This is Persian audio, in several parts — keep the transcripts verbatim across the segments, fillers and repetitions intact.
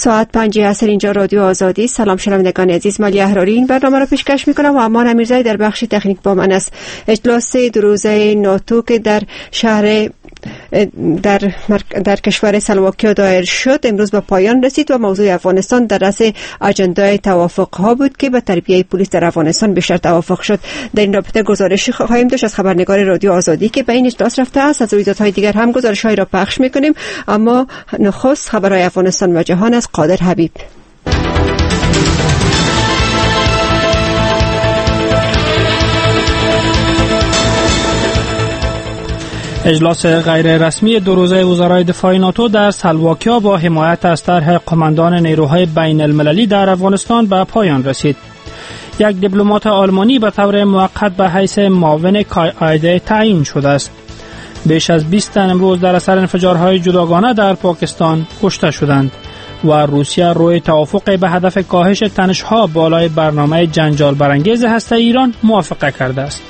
ساعت پنج عصر اینجا رادیو آزادی. سلام شنوندگان عزیز، مالی احراری این برنامه را پیشکش میکنم و امان امیرزایی در بخش تکنیک با من است. اجلاس دو روزه ناتو که در شهر در در کشور سلواکیا دایر شد امروز به پایان رسید و موضوع افغانستان در رأس اجندای توافق ها بود که به تربیه پلیس در افغانستان بیشتر توافق شد. در این رابطه گزارشی خواهیم داشت از خبرنگار رادیو آزادی که به این اجلاس رفته است. از رویدادهای دیگر هم گزارش‌هایی را پخش می‌کنیم، اما نخست خبرهای افغانستان و جهان از قادر حبیب. اجلاس غیر رسمی دو روزه وزرای دفاع ناتو در سلواکیا با حمایت از طرح قماندان نیروهای بین المللی در افغانستان به پایان رسید. یک دیپلمات آلمانی به طور موقت به حیث معاون کای‌آیده تعیین شده است. بیش از بیست تن امروز در اثر انفجارهای جداگانه در پاکستان کشته شدند و روسیه روی توافق به هدف کاهش تنش‌ها بالای برنامه جنجال برانگیز هسته ایران موافقه کرده است.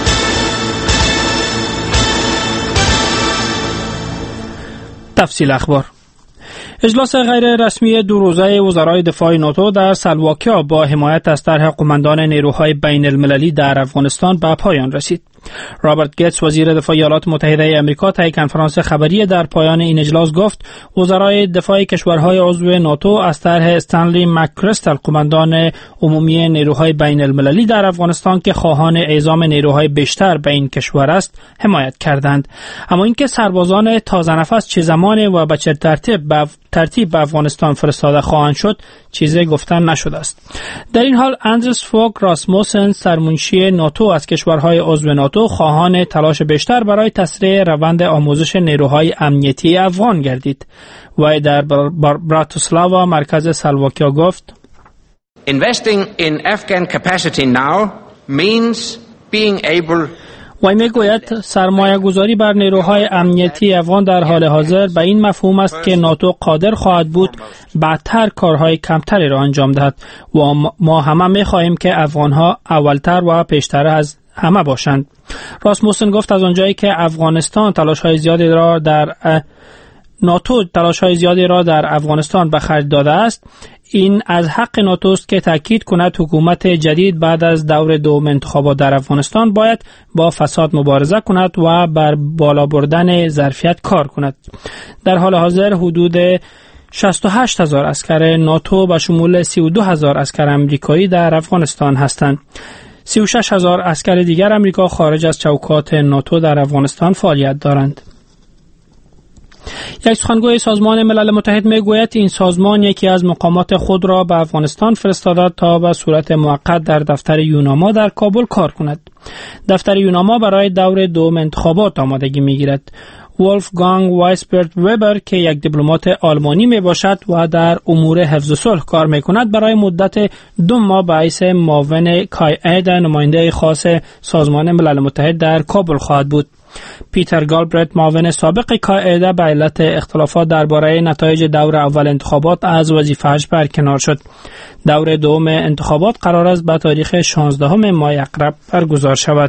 تفصیل اخبار. اجلاس غیر رسمی دو روزه وزرای دفاع ناتو در سلواکیا با حمایت از طرح قماندان نیروهای بین المللی در افغانستان به پایان رسید. رابرت گیتس وزیر دفاع ایالات متحده آمریکا طی کنفرانس خبری در پایان این اجلاس گفت وزرای دفاع کشورهای عضو ناتو از طرح استنلی مک‌کریستل قماندان عمومی نیروهای بین المللی در افغانستان که خواهان اعزام نیروهای بیشتر به این کشور است حمایت کردند، اما اینکه سربازان تازه نفس چه زمان و به چه ترتیب به ترتیب به افغانستان فرستاده خواهند شد چیزی گفتن نشده است. در این حال اندرس فوگ راسموسن سرمنشی ناتو از کشورهای عضو ناتو خواهان تلاش بیشتر برای تسریع روند آموزش نیروهای امنیتی افغان گردید و در براتوسلاوا مرکز سلواکیا گفت Investing in Afghan capacity now means being able و میگوید سرمایه گذاری بر نیروهای امنیتی افغان در حال حاضر به این مفهوم است که ناتو قادر خواهد بود بعدتر کارهای کمتری را انجام دهد و ما همه میخواهیم که افغانها اولتر و پیشتر از همه باشند. راسموسن گفت از آنجایی که افغانستان تلاش‌های زیادی را در ناتو تلاش‌های زیادی را در افغانستان به خرج داده است، این از حق ناتو است که تاکید کند حکومت جدید بعد از دور دوم انتخابات در افغانستان باید با فساد مبارزه کند و بر بالا بردن ظرفیت کار کند. در حال حاضر حدود شصت و هشت هزار اسکر ناتو به شمول سی و دو هزار اسکر امریکایی در افغانستان هستند. سی و شش هزار اسکر دیگر امریکا خارج از چوکات ناتو در افغانستان فعالیت دارند. یک سخنگوی سازمان ملل متحد میگوید این سازمان یکی از مقامات خود را به افغانستان فرستاده تا به صورت موقت در دفتر یوناما در کابل کار کند. دفتر یوناما برای دور دوم انتخابات آمادگی میگیرد. ولفگانگ وایسبرت وبر که یک دیپلمات آلمانی می باشد و در امور حفظ صلح کار می کند برای مدت دو ماه به حیث معاون کای‌آیده نماینده خاص سازمان ملل متحد در کابل خواهد بود. پیتر گالبرت معاون سابق کای‌آیده به علت اختلافات درباره نتایج دور اول انتخابات از وظیفه‌اش برکنار شد. دور دوم انتخابات قرار است به تاریخ شانزدهم ماه اقرب برگزار شود.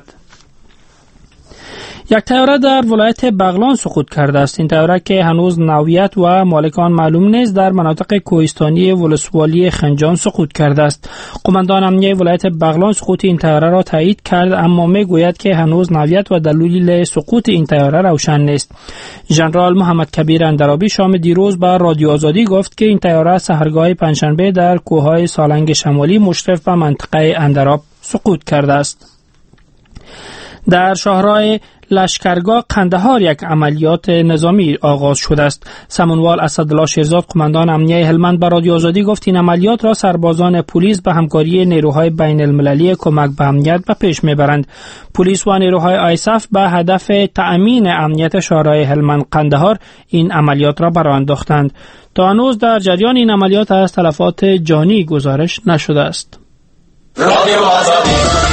یک طیاره در ولایت بغلان سقوط کرده است. این طیاره که هنوز نوعیت و مالکان معلوم نیست در مناطق کوهستانی ولسوالی خنجان سقوط کرده است. قماندان امنیه ولایت بغلان سقوط این طیاره را تایید کرد، اما میگوید که هنوز نوعیت و دلیل سقوط این طیاره روشن نیست. ژنرال محمد کبیر اندرابی شام دیروز به رادیو آزادی گفت که این طیاره سحرگاه پنجشنبه در کوههای سالنگ شمالی مشرف به منطقه اندراب سقوط کرده است. در شاهراه لشکرگاه قندهار یک عملیات نظامی آغاز شده است. سمنوال اسدالله شیرزاد قماندان امنیه هلمند به رادیو آزادی گفت این عملیات را سربازان پلیس به همکاری نیروهای بین المللی کمک به امنیت به پیش میبرند. پلیس و نیروهای آیساف به هدف تأمین امنیت شاهراه هلمند قندهار این عملیات را برآ انداختند. تا هنوز در جریان این عملیات از تلفات جانی گزارش نشده است. رادیو آزادی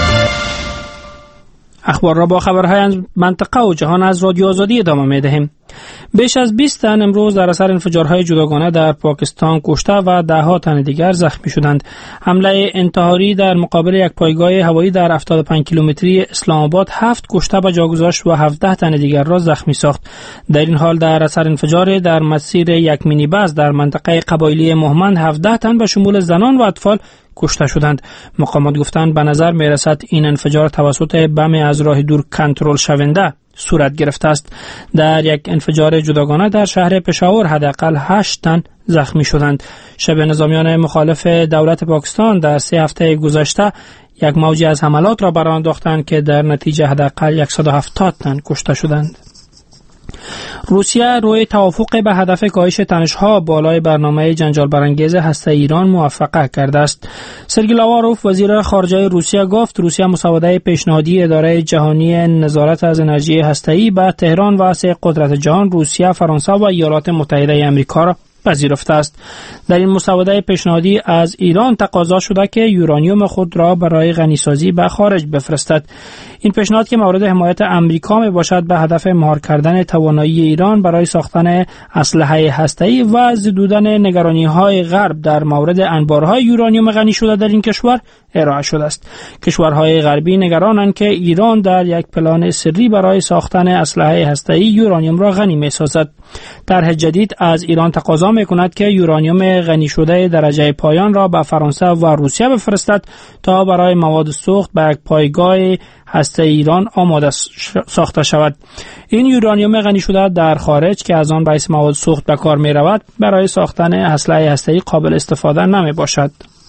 اخبار را با خبرهای از منطقه و جهان از رادیو آزادی ادامه می دهیم. بیش از بیست تن امروز در اثر انفجارهای جداگانه در پاکستان کشته و ده ها تن دیگر زخمی شدند. حمله انتحاری در مقابل یک پایگاه هوایی در هفتاد و پنج کیلومتری اسلام آباد هفت کشته به جا گذاشت و هفده تن دیگر را زخمی ساخت. در این حال در اثر انفجار در مسیر یک مینی بس در منطقه قبایلی مهمند هفده تن به شمول زنان و اطفال کشته شدند. مقامات گفتند به نظر می رسد این انفجار توسط بم از راه دور کنترل شونده صورت گرفته است. در یک انفجار جداگانه در شهر پشاور حداقل هشت تن زخمی شدند. شبه نظامیان مخالف دولت پاکستان در سه هفته گذشته یک موج از حملات را برآورده انداختند که در نتیجه حداقل صد و هفتاد تن کشته شدند. روسیه روی توافق به هدف کاهش تنش‌ها بالای برنامه جنجال برانگیز هسته ایران موافقت کرده است. سرگئی لاواروف وزیر خارجه روسیه گفت روسیه مسوده پیشنهادی اداره جهانی نظارت از انرژی هسته‌ای به تهران و سه قدرت جهان روسیه، فرانسه و ایالات متحده آمریکا را پذیرفته است. در این مسوده پیشنهادی از ایران تقاضا شده که یورانیوم خود را برای غنیسازی به خارج بفرستد. این پیشنهاد که مورد حمایت آمریکا می باشد به هدف مهار کردن توانایی ایران برای ساختن اسلحه هسته‌ای و زدودن نگرانی‌های غرب در مورد انبارهای یورانیوم غنی شده در این کشور ارائه شده است. کشورهای غربی نگرانند که ایران در یک پلان سری برای ساختن اسلحه هسته‌ای یورانیوم را غنی می‌سازد. طرح جدید از ایران تقاضا می‌کند که یورانیوم غنی شده درجه پایان را به فرانسه و روسیه بفرستد تا برای مواد سوخت به یک پایگاه هسته ایران آماده ساخته شود. این یورانیوم غنی شده در خارج که از آن باعث مواد سوخت به کار می رود برای ساختن اسلحه هسته‌ای قابل استفاده نمی باشد.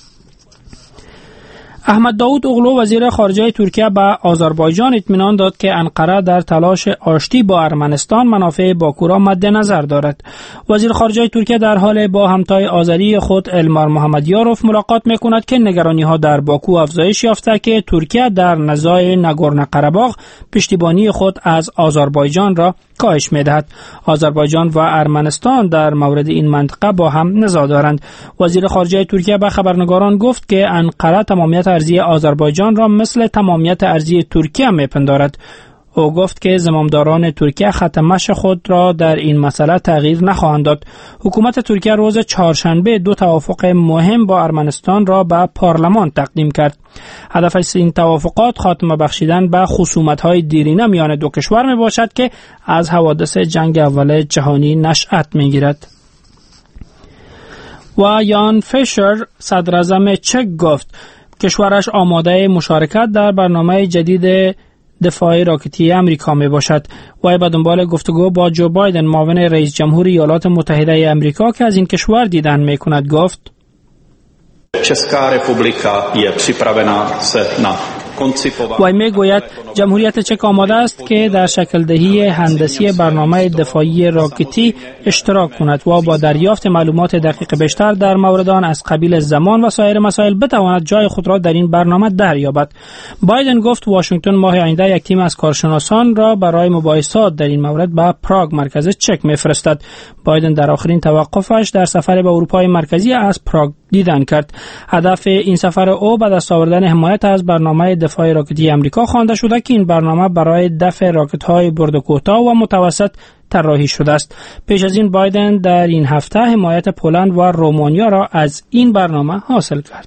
احمد داود اوغلو وزیر خارجه ترکیه به آذربایجان اطمینان داد که انقره در تلاش آشتی با ارمنستان منافع باکو را مد نظر دارد. وزیر خارجه ترکیه در حال با همتای آذری خود المار محمدیاروف ملاقات می‌کند که نگرانی‌ها در باکو افزایش یافته که ترکیه در نزاع ناگورنو قره‌باغ پشتیبانی خود از آذربایجان را کاهش می‌دهد. آذربایجان و ارمنستان در مورد این منطقه با هم نزاع دارند. وزیر خارجه ترکیه به خبرنگاران گفت که انقره تمامیت ارضی آذربایجان را مثل تمامیت ارضی ترکیه میپندارد. او گفت که زمامداران ترکیه خط مشی خود را در این مسئله تغییر نخواهند داد. حکومت ترکیه روز چهارشنبه دو توافق مهم با ارمنستان را به پارلمان تقدیم کرد. هدف این توافقات خاتمه بخشیدن به خصومت‌های دیرینه میان دو کشور می باشد که از حوادث جنگ اول جهانی نشأت می‌گیرد. و یان فیشر صدراعظم چک گفت کشورش آماده مشارکت در برنامه جدید دفاع راکتی امریکا می باشد. و به دنبال گفتگو با جو بایدن معاون رئیس جمهور ایالات متحده آمریکا که از این کشور دیدن می کند گفت Česká republika je připravena se na وی می گوید جمهوریت چک آماده است که در شکل دهی هندسی برنامه دفاعی راکتی اشتراک کند و با دریافت معلومات دقیق بیشتر در مورد آن از قبیل زمان و سایر مسائل بتواند جای خود را در این برنامه دریابد. بایدن گفت واشنگتن ماه آینده یک تیم از کارشناسان را برای مباحثات در این مورد به پراگ مرکز چک میفرستد. بایدن در آخرین توقفش در سفر به اروپای مرکزی از پراگ دیدن کرد. هدف این سفر او به دست آوردن حمایت از برنامه دفاع راکتی آمریکا خوانده شده که این برنامه برای دفع راکت‌های برد کوتاه و متوسط طراحی شده است. پیش از این بایدن در این هفته حمایت پولند و رومانیا را از این برنامه حاصل کرد.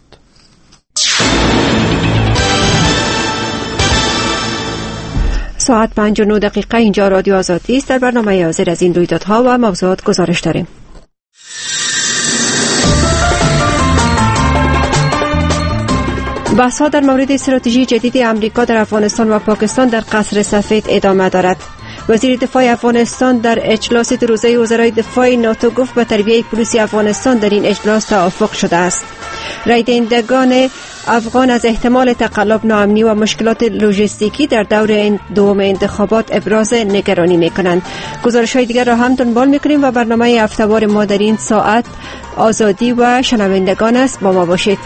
ساعت پنج و نه دقیقه اینجا رادیو آزادی است. در برنامه حاضر از این رویدادها و موضوعات گزارش داریم. بحث‌ها در مورد استراتژی جدید آمریکا در افغانستان و پاکستان در قصر سفید ادامه دارد. وزیر دفاع افغانستان در اجلاس دو روزه وزرای دفاع ناتو گفت به تربیت پلیسی افغانستان در این اجلاس توافق شده است. رای دهندگان افغان از احتمال تقلب، ناامنی و مشکلات لوجستیکی در دور دوم انتخابات ابراز نگرانی می‌کنند. گزارش‌های دیگر را هم دنبال می‌کنیم و برنامه هفته‌وار ما در این ساعت آزادی و شنوندگان است. با ما باشید.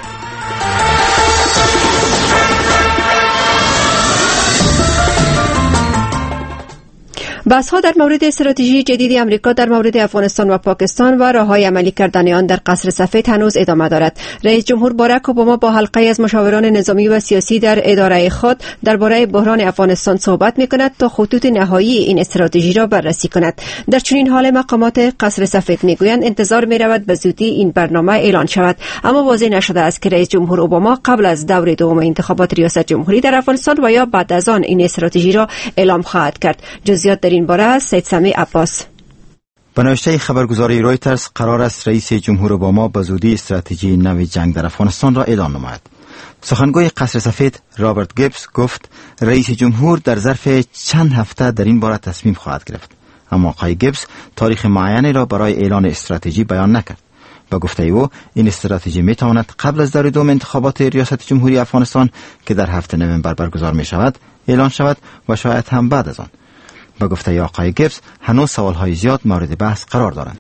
بحث‌ها در مورد استراتژی جدید آمریکا در مورد افغانستان و پاکستان و راه‌های عملی کردن آن در قصر سفید هنوز ادامه دارد. رئیس جمهور باراک اوباما با حلقه از مشاوران نظامی و سیاسی در اداره خود درباره بحران افغانستان صحبت می‌کند تا خطوط نهایی این استراتژی را بررسی کند. در چنین حال مقامات قصر سفید می‌گویند انتظار می‌رود به زودی این برنامه اعلان شود، اما واضح نشده است که رئیس جمهور اوباما قبل از دور دوم انتخابات ریاست جمهوری در افغانستان و یا بعد از آن این استراتژی را اعلام خواهد کرد. جزئیات در این باره است سید سمی عباس. به نوشته خبرگزاری رویترز قرار است رئیس جمهور اوباما به زودی استراتژی نو جنگ در افغانستان را اعلان نماید. سخنگوی قصر سفید رابرت گیبز گفت رئیس جمهور در ظرف چند هفته در این باره تصمیم خواهد گرفت، اما آقای گیبز تاریخ معینی را برای اعلان استراتژی بیان نکرد. با گفته او این استراتژی می تواند قبل از دور دوم انتخابات ریاست جمهوری افغانستان که در هفته نوامبر برگزار می شود اعلان شود و شاید هم بعد از آن. با گفته آقای گیبز هنوز سوالهای زیاد مورد بحث قرار دارند.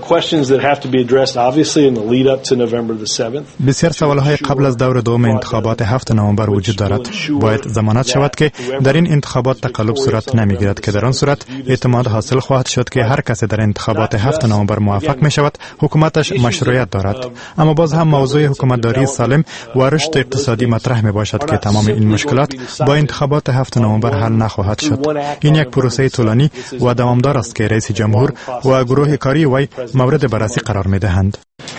بسیار سوالهای قبل از دور دوم انتخابات هفتم نوامبر وجود دارد. باید ضمانت شود که در این انتخابات تقلب صورت نمیگیرد که در آن صورت اعتماد حاصل خواهد شد که هر کس در انتخابات هفتم نوامبر موفق می شود حکومتش مشروعیت دارد. اما باز هم موضوع حکومتداری سالم و رشد اقتصادی مطرح می باشد که تمام این مشکلات با انتخابات هفتم نوامبر حل نخواهد شد. این یک پروسه طولانی و دوامدار است که رئیس جمهور و گروه کاری وی مورد بررسی قرار می‌دهند.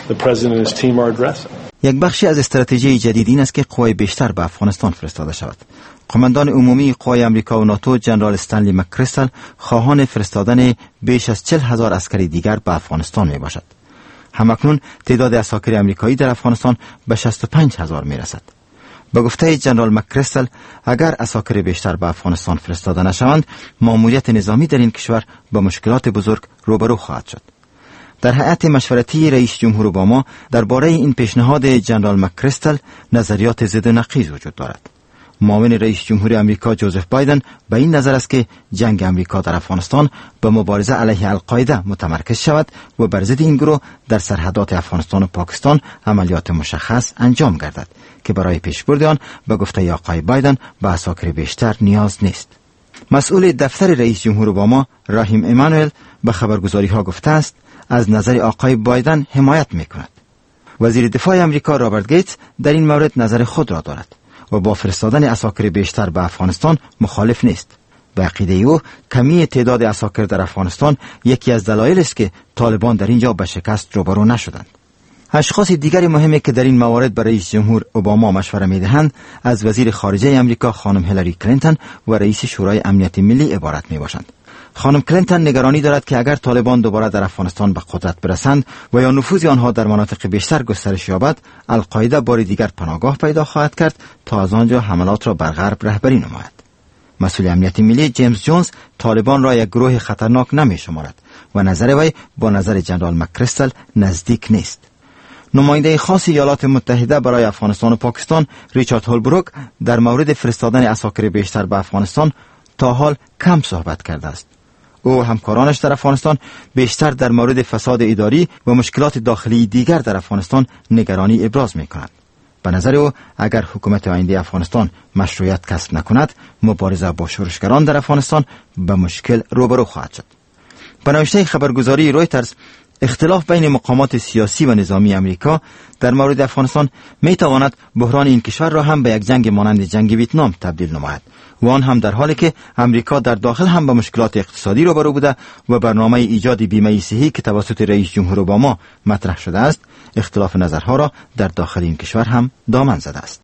یک بخشی از استراتژی جدید این است که قوای بیشتر به افغانستان فرستاده شود. قماندان عمومی قوای آمریکا و ناتو جنرال استنلی مک‌کریستل خواهان فرستادن بیش از چهل هزار عسکری دیگر به افغانستان میباشد. همکنون تعداد عساکر آمریکایی در افغانستان به شصت و پنج هزار میرسد. به گفته جنرال مک‌کریستل اگر عساکر بیشتر به افغانستان فرستاده نشوند ماموریت نظامی در این کشور با مشکلات بزرگ روبرو خواهد شد. در هیئت مشورتی رئیس جمهور اوباما درباره این پیشنهاد جنرال مک‌کریستل نظریات ضد و نقیض وجود دارد. معاون رئیس جمهور آمریکا جوزف بایدن به این نظر است که جنگ آمریکا در افغانستان به مبارزه علیه القاعده متمرکز شود و بر ضد این گروه در سرحدات افغانستان و پاکستان عملیات مشخص انجام گردد که برای پیشبرد آن به گفته آقای بایدن به عساکر بیشتر نیاز نیست. مسئول دفتر رئیس جمهور اوباما راهیم ایمانوئل به خبرگزاری ها گفته است از نظر آقای بایدن حمایت میکند. وزیر دفاع آمریکا رابرت گیتس در این مورد نظر خود را دارد و با فرستادن عساکر بیشتر به افغانستان مخالف نیست. به عقیده او کمی تعداد عساکر در افغانستان یکی از دلایل است که طالبان در اینجا به شکست روبرو نشدند. اشخاص دیگری مهمی که در این موارد برای رئیس جمهور اوباما مشوره میدهند از وزیر خارجه آمریکا خانم هیلاری کلینتون و رئیس شورای امنیت ملی عبارت میباشند. خانم کلینتون نگرانی دارد که اگر طالبان دوباره در افغانستان به قدرت برسند و یا نفوذ آنها در مناطق بیشتر گسترش یابد، القاعده بار دیگر پناهگاه پیدا خواهد کرد تا از آنجا حملات را بر غرب رهبری نماید. مسئول امنیت ملی جیمز جونز طالبان را یک گروه خطرناک نمی‌شمارد و نظر وی با نظر جنرال مک‌کریستل نزدیک نیست. نماینده خاص ایالات متحده برای افغانستان و پاکستان ریچارد هولبروک در مورد فرستادن عساکر بیشتر به افغانستان تا حال کم صحبت کرده است. او و همکارانش در افغانستان بیشتر در مورد فساد اداری و مشکلات داخلی دیگر در افغانستان نگرانی ابراز می‌کنند. به نظر او اگر حکومت آینده افغانستان مشروعیت کسب نکند، مبارزه با شورشگران در افغانستان به مشکل روبرو خواهد شد. به نوشته خبرگزاری رویترز اختلاف بین مقامات سیاسی و نظامی آمریکا در مورد افغانستان می تواند بحران این کشور را هم به یک جنگ مانند جنگ ویتنام تبدیل نماید و آن هم در حالی که آمریکا در داخل هم به مشکلات اقتصادی روبرو بوده و برنامه ایجاد بیمه صحی که توسط رئیس جمهور اوباما مطرح شده است، اختلاف نظرها را در داخل این کشور هم دامن زده است.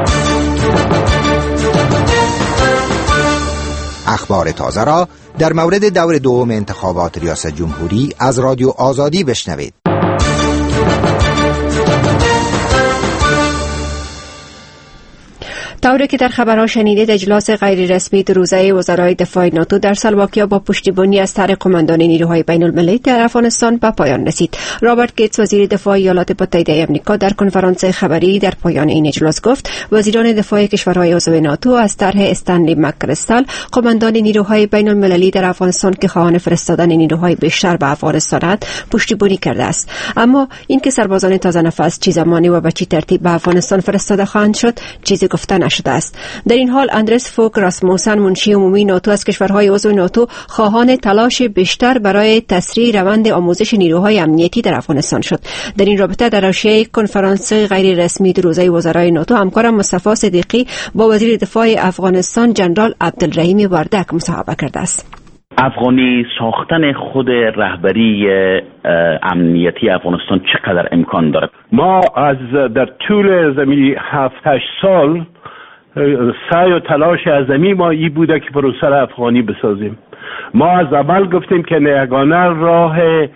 اخبار تازه را در مورد دور دوم انتخابات ریاست جمهوری از رادیو آزادی بشنوید. طوری که در خبرها شنیدید، اجلاس غیر رسمی دو روزه وزرای دفاع ناتو در سلواکیا با پشتیبانی از طرح قماندان نیروهای بین المللی در افغانستان به پایان رسید. رابرت گیتس وزیر دفاع ایالات متحده آمریکا در کنفرانس خبری در پایان این اجلاس گفت وزیران دفاع کشورهای عضو ناتو از طرح استنلی مک‌کریستل قماندان نیروهای بین المللی در افغانستان که خواهان فرستادن نیروهای بیشتر به افغانستان پشتیبانی کرده است. اما اینکه سربازان تازه نفس چه زمانی و به چه ترتیب به افغانستان فرستاده خواهند شد چیزی گفته نشد. نشده است. در این حال اندرس فوک راسموسن، منشی عمومی ناتو از کشورهای عضو ناتو، خواهان تلاش بیشتر برای تسریع روند آموزش نیروهای امنیتی در افغانستان شد. در این رابطه در حاشیه کنفرانس غیر رسمی دو روزه وزرای ناتو همکارم مصطفی صدیقی با وزیر دفاع افغانستان جنرال عبدالرحیم وردک مصاحبه کرده است. افغانی ساختن خود رهبری امنیتی افغانستان چقدر امکان دارد؟ ما از در طول زمین هفت هشت سال سعی و تلاش عظیمی ما ای بوده که پروسه افغانی بسازیم. ما از اول گفتیم که یگانه راه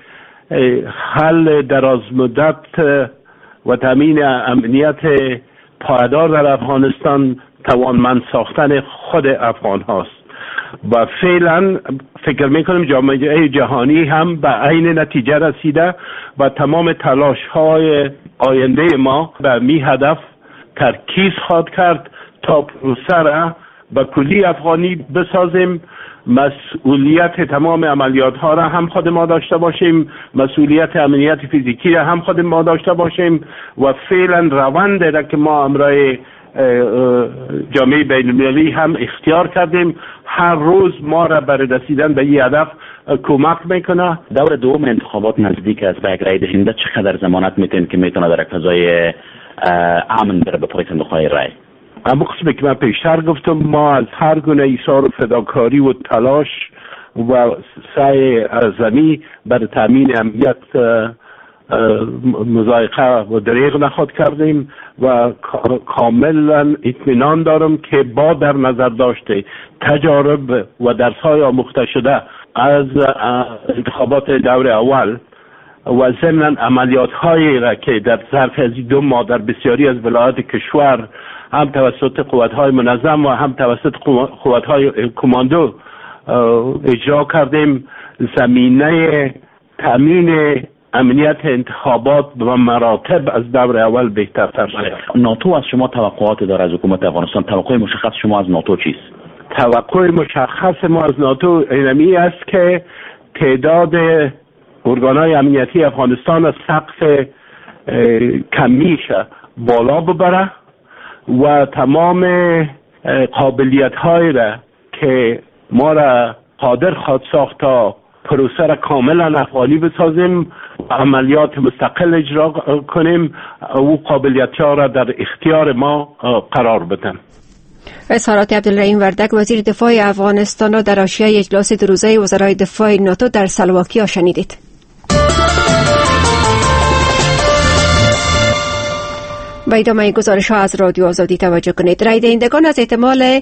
حل دراز مدت و تامین امنیت پایدار در افغانستان توانمند ساختن خود افغان هاست و فعلا فکر میکنم جامعه جهانی هم به عین نتیجه رسیده و تمام تلاش های آینده ما به می هدف ترکیز خواهد کرد تا پروسه را به کلی افغانی بسازیم. مسئولیت تمام عملیات ها را هم خود ما داشته باشیم، مسئولیت امنیت فیزیکی را هم خود ما داشته باشیم و فعلا روند را که ما امرای جامعه بین المللی هم اختیار کردیم هر روز ما را برای رسیدن به این هدف کمک میکنه. دور دوم انتخابات نزدیک است. به یک رای دهنده چقدر ضمانت میتین که میتونه در فضای امن بره به پای صندوق‌های رای؟ اما قسمی که من پیشتر گفتم ما از هر گونه ایثار و فداکاری و تلاش و سعی عظیمی برای تامین امنیت مضایقه و دریغ نخواد کردیم و کاملا اطمینان دارم که با در نظر داشته تجارب و درس‌های آموخته شده از انتخابات دور اول و ضمن عملیات‌هایی را که در ظرف از دو ماه در بسیاری از ولایات کشور هم توسط قوات‌های منظم و هم توسط قوات‌های کماندو اجرا کردیم، زمینه تامین امنیت انتخابات به مراتب از دور اول بهترتر شد. ناتو از شما توقعات داره از حکومت افغانستان؟ توقع مشخص شما از ناتو چیست؟ توقع مشخص ما از ناتو اینمی است که تعداد ارگان‌های امنیتی افغانستان از سقف کمیش بالا ببره و تمام قابلیت‌های را که ما را قادر خواهد ساخت تا پروسه را کاملا افغانی بسازیم و عملیات مستقل اجرا کنیم و قابلیت‌ها را در اختیار ما قرار بدن. اظهارات عبدالرحیم وردک وزیر دفاع افغانستان را در حاشیه اجلاس دو روزه وزرای دفاع ناتو در سلواکیا شنیدید. به ادامه گزارش ها از رادیو آزادی توجه کنید. رای دهندگان از احتمال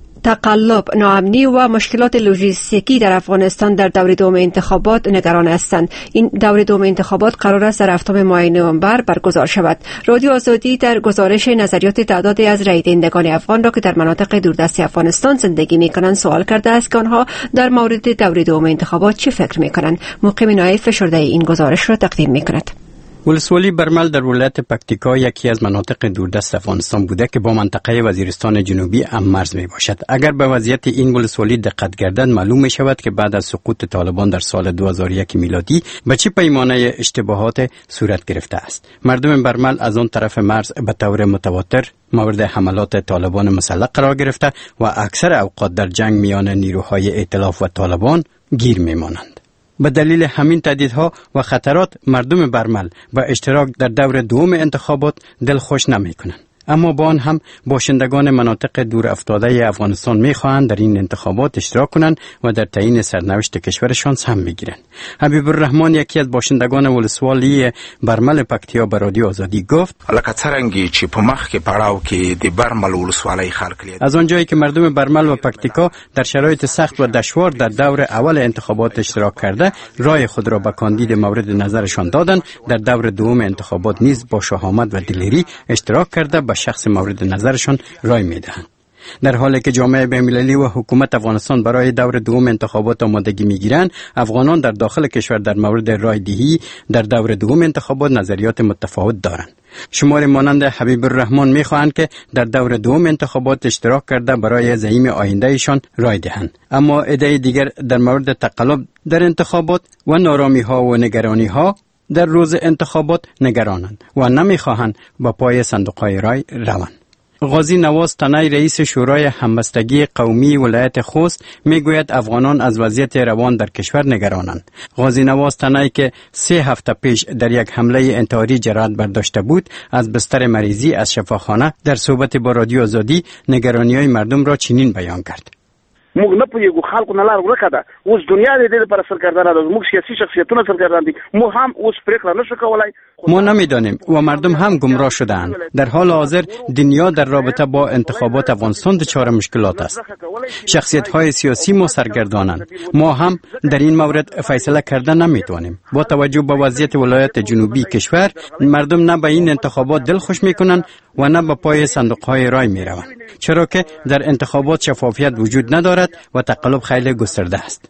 تقلب، ناامنی و مشکلات لوجستیکی در افغانستان در دور دوم انتخابات نگران هستند. این دور دوم انتخابات قرار است در هفتم ماه نوامبر برگزار شود. رادیو آزادی در گزارش نظریات تعدادی از رای دهندگان افغان را که در مناطق دوردست افغانستان زندگی می‌کنند سوال کرده است که آنها در مورد دور دوم انتخابات چه فکر می‌کنند. مقیم نایب فشرده این گزارش را تقدیم می‌کند. ولسوالی برمل در ولایت پکتیکا یکی از مناطق دوردست افغانستان بوده که با منطقه وزیرستان جنوبی هم مرز می باشد. اگر به وضعیت این ولسوالی دقت گردد معلوم می شود که بعد از سقوط طالبان در سال دو هزار و یک میلادی به چه پیمانه اشتباهات صورت گرفته است. مردم برمل از آن طرف مرز به طور متواتر مورد حملات طالبان مسلح قرار گرفته و اکثر اوقات در جنگ میان نیروهای ائتلاف و طالبان گیر می مانند. به دلیل همین تهدیدها و خطرات مردم برمل به اشتراک در دور دوم انتخابات دلخوش نمی کنند. اما با آن هم باشندگان مناطق دور افتاده افغانستان می‌خواهند در این انتخابات اشتراک کنند و در تعیین سرنوشت کشورشان سهم می‌گیرند. حبیب الرحمن یکی از باشندگان ولسوالی برمل پکتیا به رادیو آزادی گفت: لکه څرنګه چې په مخ کې پړاو کې د برمل ولسوالۍ خلک از آنجایی که مردم برمل و پکتیکا در شرایط سخت و دشوار در دور اول انتخابات اشتراک کرده رای خود را به کاندید مورد نظرشان دادند، در دور دوم انتخابات نیز با شهامت و دلیری اشتراک کرده به شخص مورد نظرشان رای میدهند. در حالی که جامعه بین‌المللی و حکومت افغانستان برای دور دوم انتخابات آمادگی میگیرند، افغانان در داخل کشور در مورد رای دهی در دور دوم انتخابات نظریات متفاوت دارند. شماری مانند حبیب الرحمن میخواهند که در دور دوم انتخابات اشتراک کرده برای زعیم آیندهشان رای دهند، اما عده دیگر در مورد تقلب در انتخابات و نارامی ها و نگرانی ها در روز انتخابات نگرانند و نمیخواهند با پای صندوق‌های رای روند. غازی نواز تنای رئیس شورای همبستگی قومی ولایت خوست میگوید افغانان از وضعیت روان در کشور نگرانند. غازی نواز تنایی که سه هفته پیش در یک حمله انتحاری جرأت برداشته بود از بستر مریضی از شفاخانه در صحبت با رادیو آزادی نگرانی‌های مردم را چنین بیان کرد. موږ نه پوهیږو خلکو نه لار ورکه ده اوس دنیا د دې لپاره سرګردانه ده موږ سیاسي شخصیتونه سرګردان دي مو هم اوس پریکړه نشو کولای ما نمیدانیم و مردم هم گمراه شده‌اند. در حال حاضر دنیا در رابطه با انتخابات افغانستان دچار مشکلات است. شخصیت‌های سیاسی ما سرگردانند. ما هم در این مورد فیصله کرده نمیتوانیم. با توجه به وضعیت ولایت جنوبی کشور مردم نه به این انتخابات دل خوش میکنند و نه به پای صندوق‌های رای میروند، چرا که در انتخابات شفافیت وجود ندارد و تقلب خیلی گسترده است.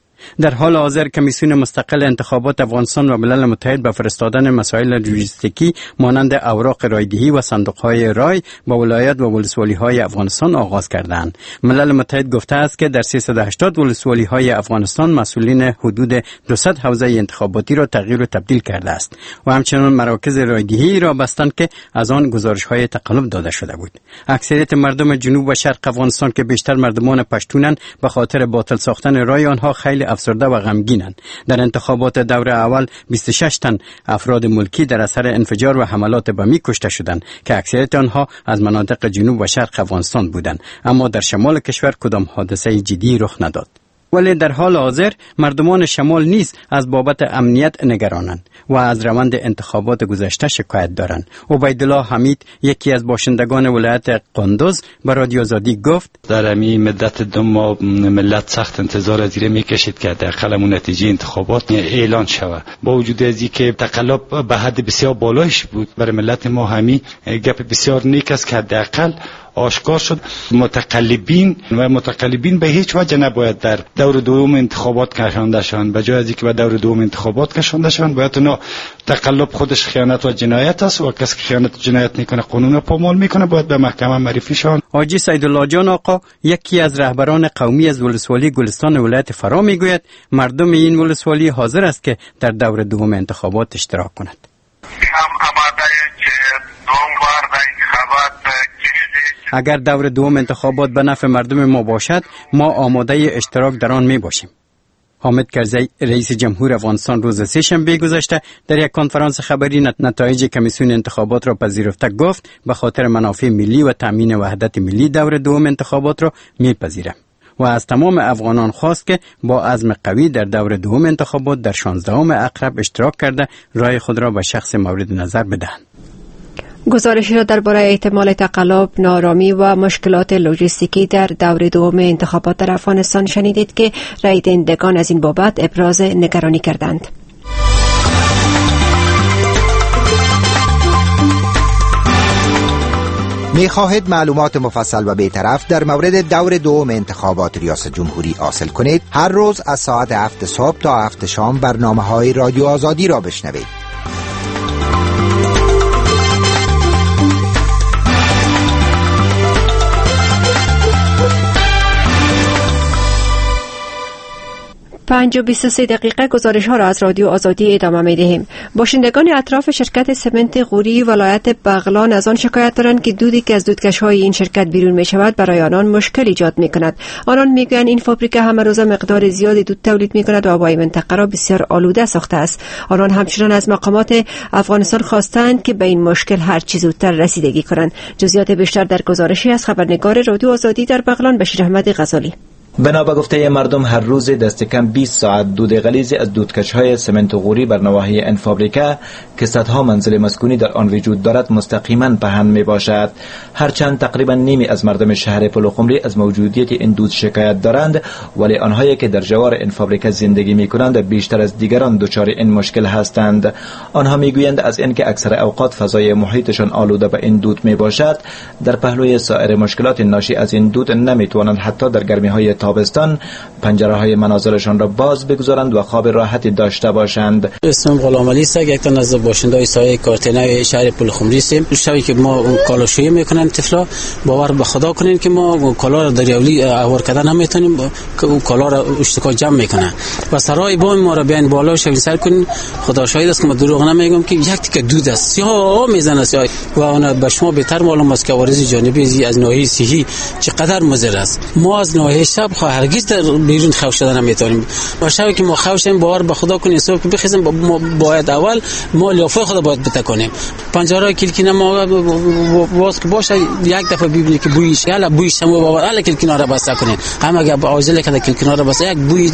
در حال حاضر کمیسیون مستقل انتخابات افغانستان و ملل متحد به فرستادن مسائل لوجستیکی مانند اوراق رایدهی و صندوق‌های رای به ولایت و ولسوالی‌های افغانستان آغاز کردند. ملل متحد گفته است که در سیصد و هشتاد ولسوالی‌های افغانستان مسئولین حدود دویست حوزه انتخاباتی را تغییر و تبدیل کرده است و همچنین مراکز رایدهی را بستند که از آن گزارش‌های تقلب داده شده بود. اکثریت مردم جنوب و شرق افغانستان که بیشتر مردمان پشتونند به خاطر باطل ساختن رای آنها خیلی افسرده و غمگینند. در انتخابات دور اول بیست و شش تن افراد ملکی در اثر انفجار و حملات بمی کشته شدند که اکثریت آنها از مناطق جنوب و شرق افغانستان بودند، اما در شمال کشور کدام حادثه جدی رخ نداد. ولی در حال حاضر مردمان شمال نیز از بابت امنیت نگرانند و از روند انتخابات گذشته شکایت دارند. عبیدالله حمید یکی از باشندگان ولایت قندوز به رادیو آزادی گفت در همین مدت دو ماه ملت سخت انتظار از این میکشید که حداقل نتیجه انتخابات اعلان شود. با وجود از اینکه تقلب به حد بسیار بالایش بود، برای ملت ما همین گپ بسیار نیک است که حداقل آشکار شد متقلبین و متقلبین به هیچ وجه نباید در دور دوم انتخابات کشانده شوند. به جای از اینکه به دور دوم انتخابات کشانده شوند باید اونا تقلب خودش خیانت و جنایت است و کسی که خیانت و جنایت میکنه قانون را پامال میکنه باید به محکمه معرفی شوند. حاجی سیدالله جان آقا یکی از رهبران قومی از ولسوالی گلستان ولایت فرا میگوید مردم این ولسوالی حاضر است که در دور دوم انتخابات اشتراک کند. اگر دور دوم انتخابات به نفع مردم ما باشد ما آماده اشتراک در آن می باشیم. حامد کرزی رئیس جمهور افغانستان روز سه‌شنبه گذشته در یک کنفرانس خبری نتایج کمیسیون انتخابات را پذیرفته گفت به خاطر منافع ملی و تامین وحدت ملی دور دوم انتخابات را میپذیرم و از تمام افغانان خواست که با عزم قوی در دور دوم انتخابات در شانزدهم اقرب اشتراک کرده رای خود را به شخص مورد نظر بدهند. گزارشی را درباره احتمال تقلب، نارامی و مشکلات لوجستیکی در دور دوم انتخابات در افغانستان شنیدید که رای دهندگان از این بابت ابراز نگرانی کردند. می خواهید معلومات مفصل و بی‌طرف در مورد دور دوم انتخابات ریاست جمهوری حاصل کنید؟ هر روز از ساعت هفت صبح تا هفت شام برنامه‌های رادیو آزادی را بشنوید. پنج و بیست و سه دقیقه گزارش ها را از رادیو آزادی ادامه می دهیم. باشندگان اطراف شرکت سمنت غوری ولایت بغلان از آن شکایت دارند که دودی که از دودکش های این شرکت بیرون می شود برای آنان مشکل ایجاد می کند. آنان می گویند این فابریکه همه روزه مقدار زیادی دود تولید می کند و هوای منطقه را بسیار آلوده ساخته است. آنان همچنان از مقامات افغانستان خواستند که به این مشکل هر چه زودتر رسیدگی کنند. جزئیات بیشتر در گزارشی از خبرنگار رادیو آزادی در بغلان بشیر احمد غزالی. بنا به گفته مردم هر روز دست کم بیست ساعت دود غلیظ از دودکش‌های سمنت غوری بر نواحی این فابریکه که صدها منزل مسکونی در آن وجود دارد مستقیما پهن می باشد. هرچند تقریبا نیمی از مردم شهر پلوخمری از موجودیت این دود شکایت دارند، ولی آنهایی که در جوار این فابریکه زندگی می کنند بیشتر از دیگران دچار این مشکل هستند. آنها می گویند از اینکه اکثر اوقات فضای محیطشان آلوده به این دود می باشد، در پهلوی سایر مشکلات ناشی از این دود نمی توانند حتی در گرمی های تابستان پنجره‌های منازلشان را باز بگذارند و خواب راحتی داشته باشند. اسمم غلام علی است، یک تن از باشنده‌های سایه کارتنای شهر پلخمری هستیم. شبی که ما کالاشویی میکنن طفلا، باور به خدا کنین که ما کالا را دریاولی آور کردن نمیتونیم، اون کالا را اشتکا جمع میکنه و سرای بام ما را بیان بالا شوی سر کنین. خدا شاهد است که ما دروغ نمیگم که یک تیکه دود است سیاه میزنه سیاه و اون به شما بهتر معلوم است که عوارض جانبی از ناحیه صحی چقدر مضر است. ما از ناحیه شب هرگز در بیرون خوش شدن نمیتونیم. و شبی که ما خوشیم باور به خدا کنین صبح که بخیزیم ما باید اول ما لیافه خدا باید بتکنیم. پنجره کلکینه ما باز که باشه یک دفعه ببینید که بویش یالا بویش هم باور الا کلکینا را بس کنین. اما اگه عاجله که کلکینا را بس یک بوی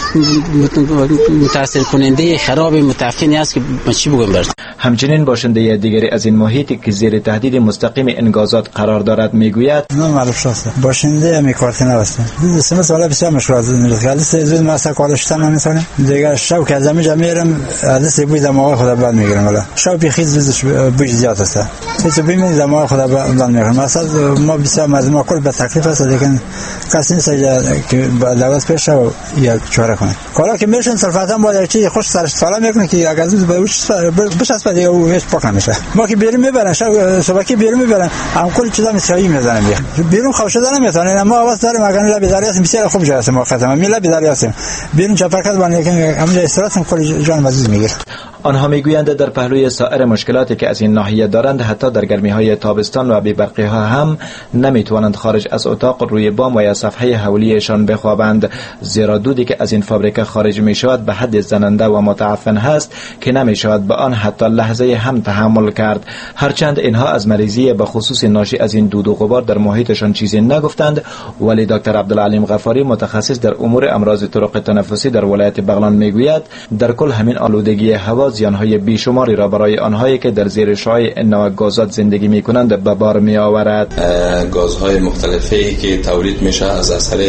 متاثر کننده خراب متعفنی است که من چی بگم برات. همچنین باشنده دیگری از این محیطی که زیر تهدید مستقیم انگازات قرار دارد میگوید من معروف شخصم باشنده میکارتن هستم. سه سال بسیار مشکلات دارم. زود مسا کالشتن نمیتونم. دیگه شب که از همینجا میرم دست بوی دماغ خدا بند میگیرم. والا شب بخیز بوی زیاد است. هیچ بوی می دماغ خدا بند میگیرم. مثلا ما بسیار مردم کل به تکلیف است لیکن کسی نیست که دولت پیش و یا چاره کنه. کالا که میشن صرفا باید چیز خوش سرش سلام میکنه که اگر از بش از دیگه او هیچ پاک نمیشه. ما که بیرون میبرن شب صبح که بیرون میبرن هم کل چیزا مسیایی میزنن بیرون خوش دارم میتونه. ما واسه داریم اگر لب داری است بسیار خوب جاست. ما ختم می لب داری است بیرون چپرکت بان لیکن همونجا استراحت کل جان عزیز میگیره. آنها میگویند در پهلوی سایر مشکلاتی که از این ناحیه دارند حتی در گرمی‌های تابستان و بی‌برقی‌ها هم نمیتوانند خارج از اتاق روی بام و یا صفحه حولیشان بخوابند، زیرا دودی که از این فابریکه خارج میشود به حد زننده و متعفن هست که نمیشود به آن حتی لحظه هم تحمل کرد. هرچند اینها از مریضی به خصوص ناشی از این دود و غبار در محیطشان چیزی نگفتند، ولی دکتر عبدالعلیم غفاری متخصص در امور امراض طرق تنفسی در ولایت بغلان میگوید در کل همین آلودگی هوا زیانهای بیشماری را برای آنهایی که در زیر شعاع این نوع گازات زندگی میکنند به بار می آورد. گازهای مختلفی که تولید میشه از اثر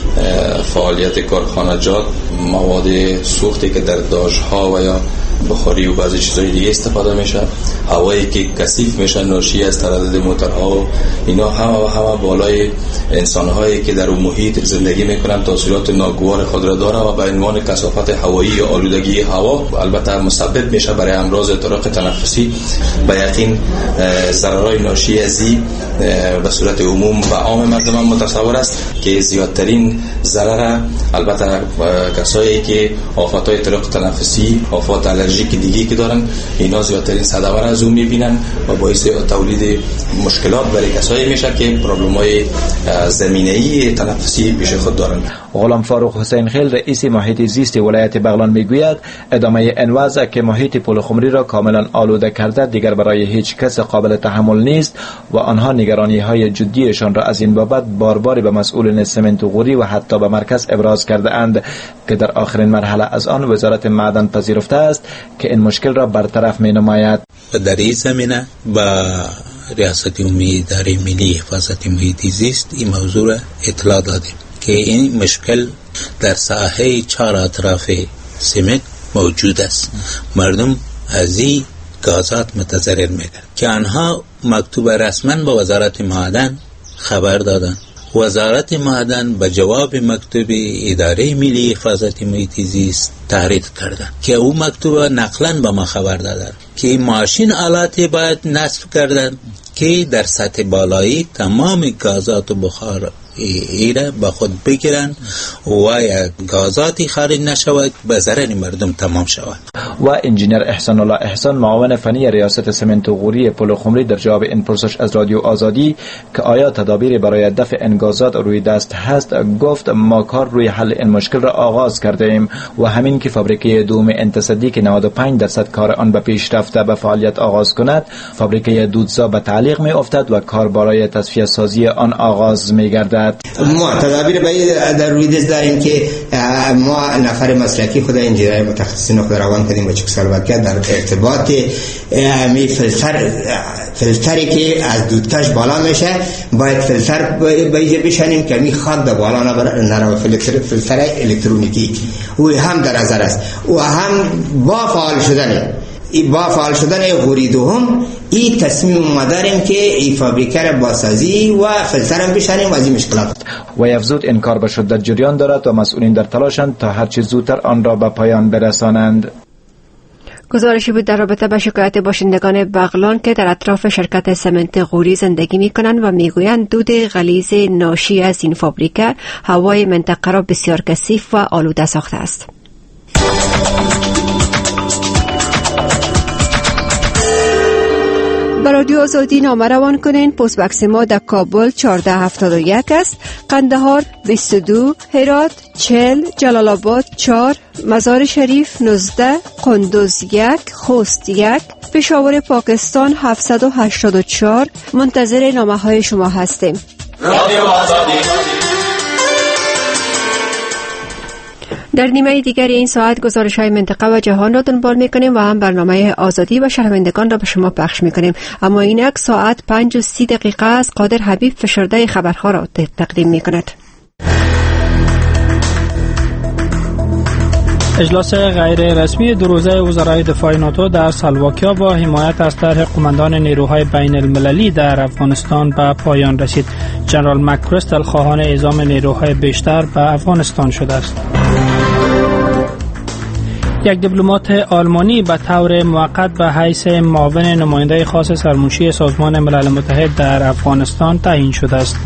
فعالیت کارخانجات، مواد سوختی که در داژها و یا بخاری و بعضی چیزهای دیگه استفاده میشه، هوایی که کثیف میشه ناشی از تردد موتورها و اینا همه و همه بالای انسانهایی که در اون محیط زندگی میکنن تاثیرات ناگوار خود را داره و به عنوان کثافت هوایی یا آلودگی هوا البته مسبب میشه برای امراض طرق تنفسی. به یقین ضررهای ناشی از این به صورت عموم و عام مردم متصور است که زیادترین ضرر البته کسایی که آفاتهای طرق تنفسی، آفات الرژیک دیگه که دارن، اینا زیادترین صدمه را از اون میبینن و باعث تولید مشکلات برای کسایی میشه که پروبلم‌های زمینه‌ای تنفسی پیش خود دارن. غلام فاروق حسین خیل رئیس محیط زیست ولایت بغلان میگوید ادامه این وضع که محیط پلخمری را کاملا آلوده کرده دیگر برای هیچ کس قابل تحمل نیست و آنها نگرانی‌های جدیشان را از این بابت بار-بار به مسئولین سمنت و غوری و حتی به مرکز ابراز کرده اند که در آخرین مرحله از آن وزارت معدن پذیرفته است که این مشکل را برطرف می‌نماید. در این زمینه با ریاست عمومی اداره ملی حفاظت محیط زیست این موضوع را اطلاع دادیم که این مشکل در ساحه چهار اطراف سمت موجود است. مردم از این گازات متضرر میگردند که آنها مکتوب رسما به وزارت معدن خبر دادند. وزارت معدن به جواب مکتوب اداره ملی حفاظت محیط زیست تحریک کردند که او مکتوب نقلا به ما خبر دادند که این ماشین آلاتی باید نصب کردند که در سطح بالایی تمام گازات و بخار ایره با خود بگیرن و یک گازاتی خارج نشود به ضرر مردم تمام شود. و انجینیر احسان الله احسان معاون فنی ریاست سمنت و غوری پلخمری در جواب این پرسش از رادیو آزادی که آیا تدابیر برای دفع این گازات روی دست هست گفت ما کار روی حل این مشکل را آغاز کرده ایم و همین که فابریکه دوم انتصدی که نود و پنج درصد کار آن به پیش رفته به فعالیت آغاز کند، فابریکه دودزا به تعلیق می افتد و کار برای تصفیه سازی آن آغاز می گردد. ما تدابیر باید در روی دست داریم که ما نفر مسلکی خود انجینیر متخصصین خود روان کردیم با چکسلواکیه در ارتباط می فلتر فلتری که از دودکش بالا میشه باید فلتر باید بشنیم که می خاک در بالا نرو فلتر فلتر الکترونیکی و هم در نظر است و هم با فعال شدن با فعال شدن غوری دوم این تصمیم ما داریم که این فابریکه را بازسازی و فلتر هم بشنیم و از این مشکلات. و افزود انکار به شدت جریان دارد و مسئولین در تلاشند تا هرچه زودتر آن را به پایان برسانند. گزارشی بود در رابطه با شکایت باشندگان بغلان که در اطراف شرکت سمنت غوری زندگی می کنند و می گویند دود غلیظ ناشی از این فابریکه هوای منطقه را بسیار کثیف و آلوده ساخته است. با رادیو آزادی نامه روان کنین. پست بکس ما در کابل چهارده هفتاد و یک است، قندهار بیست و دو، هرات چهل، جلال آباد چهار، مزار شریف نوزده، قندوز یک، خوست یک، پشاور پاکستان هفتصد و هشتاد و چهار. منتظر نامه های شما هستیم. رادیو آزادی. در نیمه دیگر این ساعت گزارش های منطقه و جهان را دنبال میکنیم و هم برنامه آزادی و شنوندگان را به شما پخش میکنیم. اما اینک ساعت پنج و سی دقیقه است. قادر حبیب فشرده خبرها را تقدیم میکند. اجلاس غیر رسمی دو روزه وزرای دفاع ناتو در سلواکیا با حمایت از طرح قماندان نیروهای بین المللی در افغانستان به پایان رسید. جنرال مکریستل خواهان اعزام نیروهای بیشتر به افغانستان شده است. یک دیپلمات آلمانی به طور موقت به حیث معاون نماینده خاص سرمنشی سازمان ملل متحد در افغانستان تعیین شده است.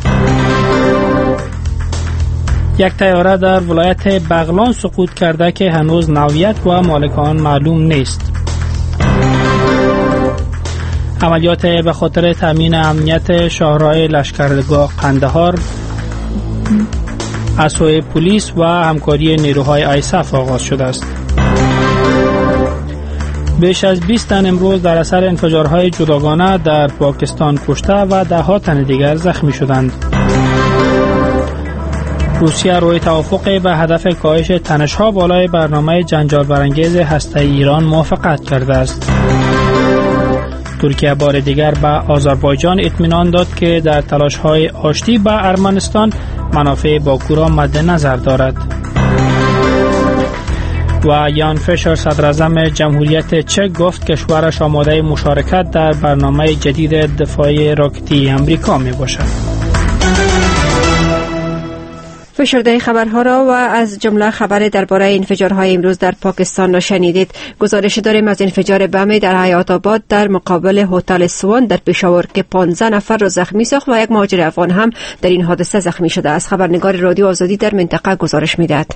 یک طیاره در ولایت بغلان سقوط کرده که هنوز نوعیت و مالکان معلوم نیست. عملیات به خاطر تامین امنیت شاهراه لشکرگاه قندهار از سوی پلیس و همکاری نیروهای آیساف آغاز شده است. بیش از بیست تن امروز در اثر انفجارهای جداگانه در پاکستان کشته و ده ها تن دیگر زخمی شدند. روسیه روی توافق به هدف کاهش تنش‌ها بالای برنامه جنجال برانگیز هسته‌ای ایران موافقت کرده است. ترکیه بار دیگر به آذربایجان اطمینان داد که در تلاش‌های آشتی با ارمنستان منافع باکو را مد نظر دارد. و یان فیشر صدراعظم جمهوریت چک گفت کشورش آماده مشارکت در برنامه جدید دفاعی راکتی امریکا می باشد. فشرده خبرها را و از جمله خبر درباره انفجارهای امروز در پاکستان را شنیدید. گزارش داریم از انفجار بم در حیات آباد در مقابل هتل سوان در پشاور که پانزده نفر را زخمی ساخت و یک مهاجر افغان هم در این حادثه زخمی شده است. خبرنگار رادیو آزادی در منطقه گزارش می‌دهد.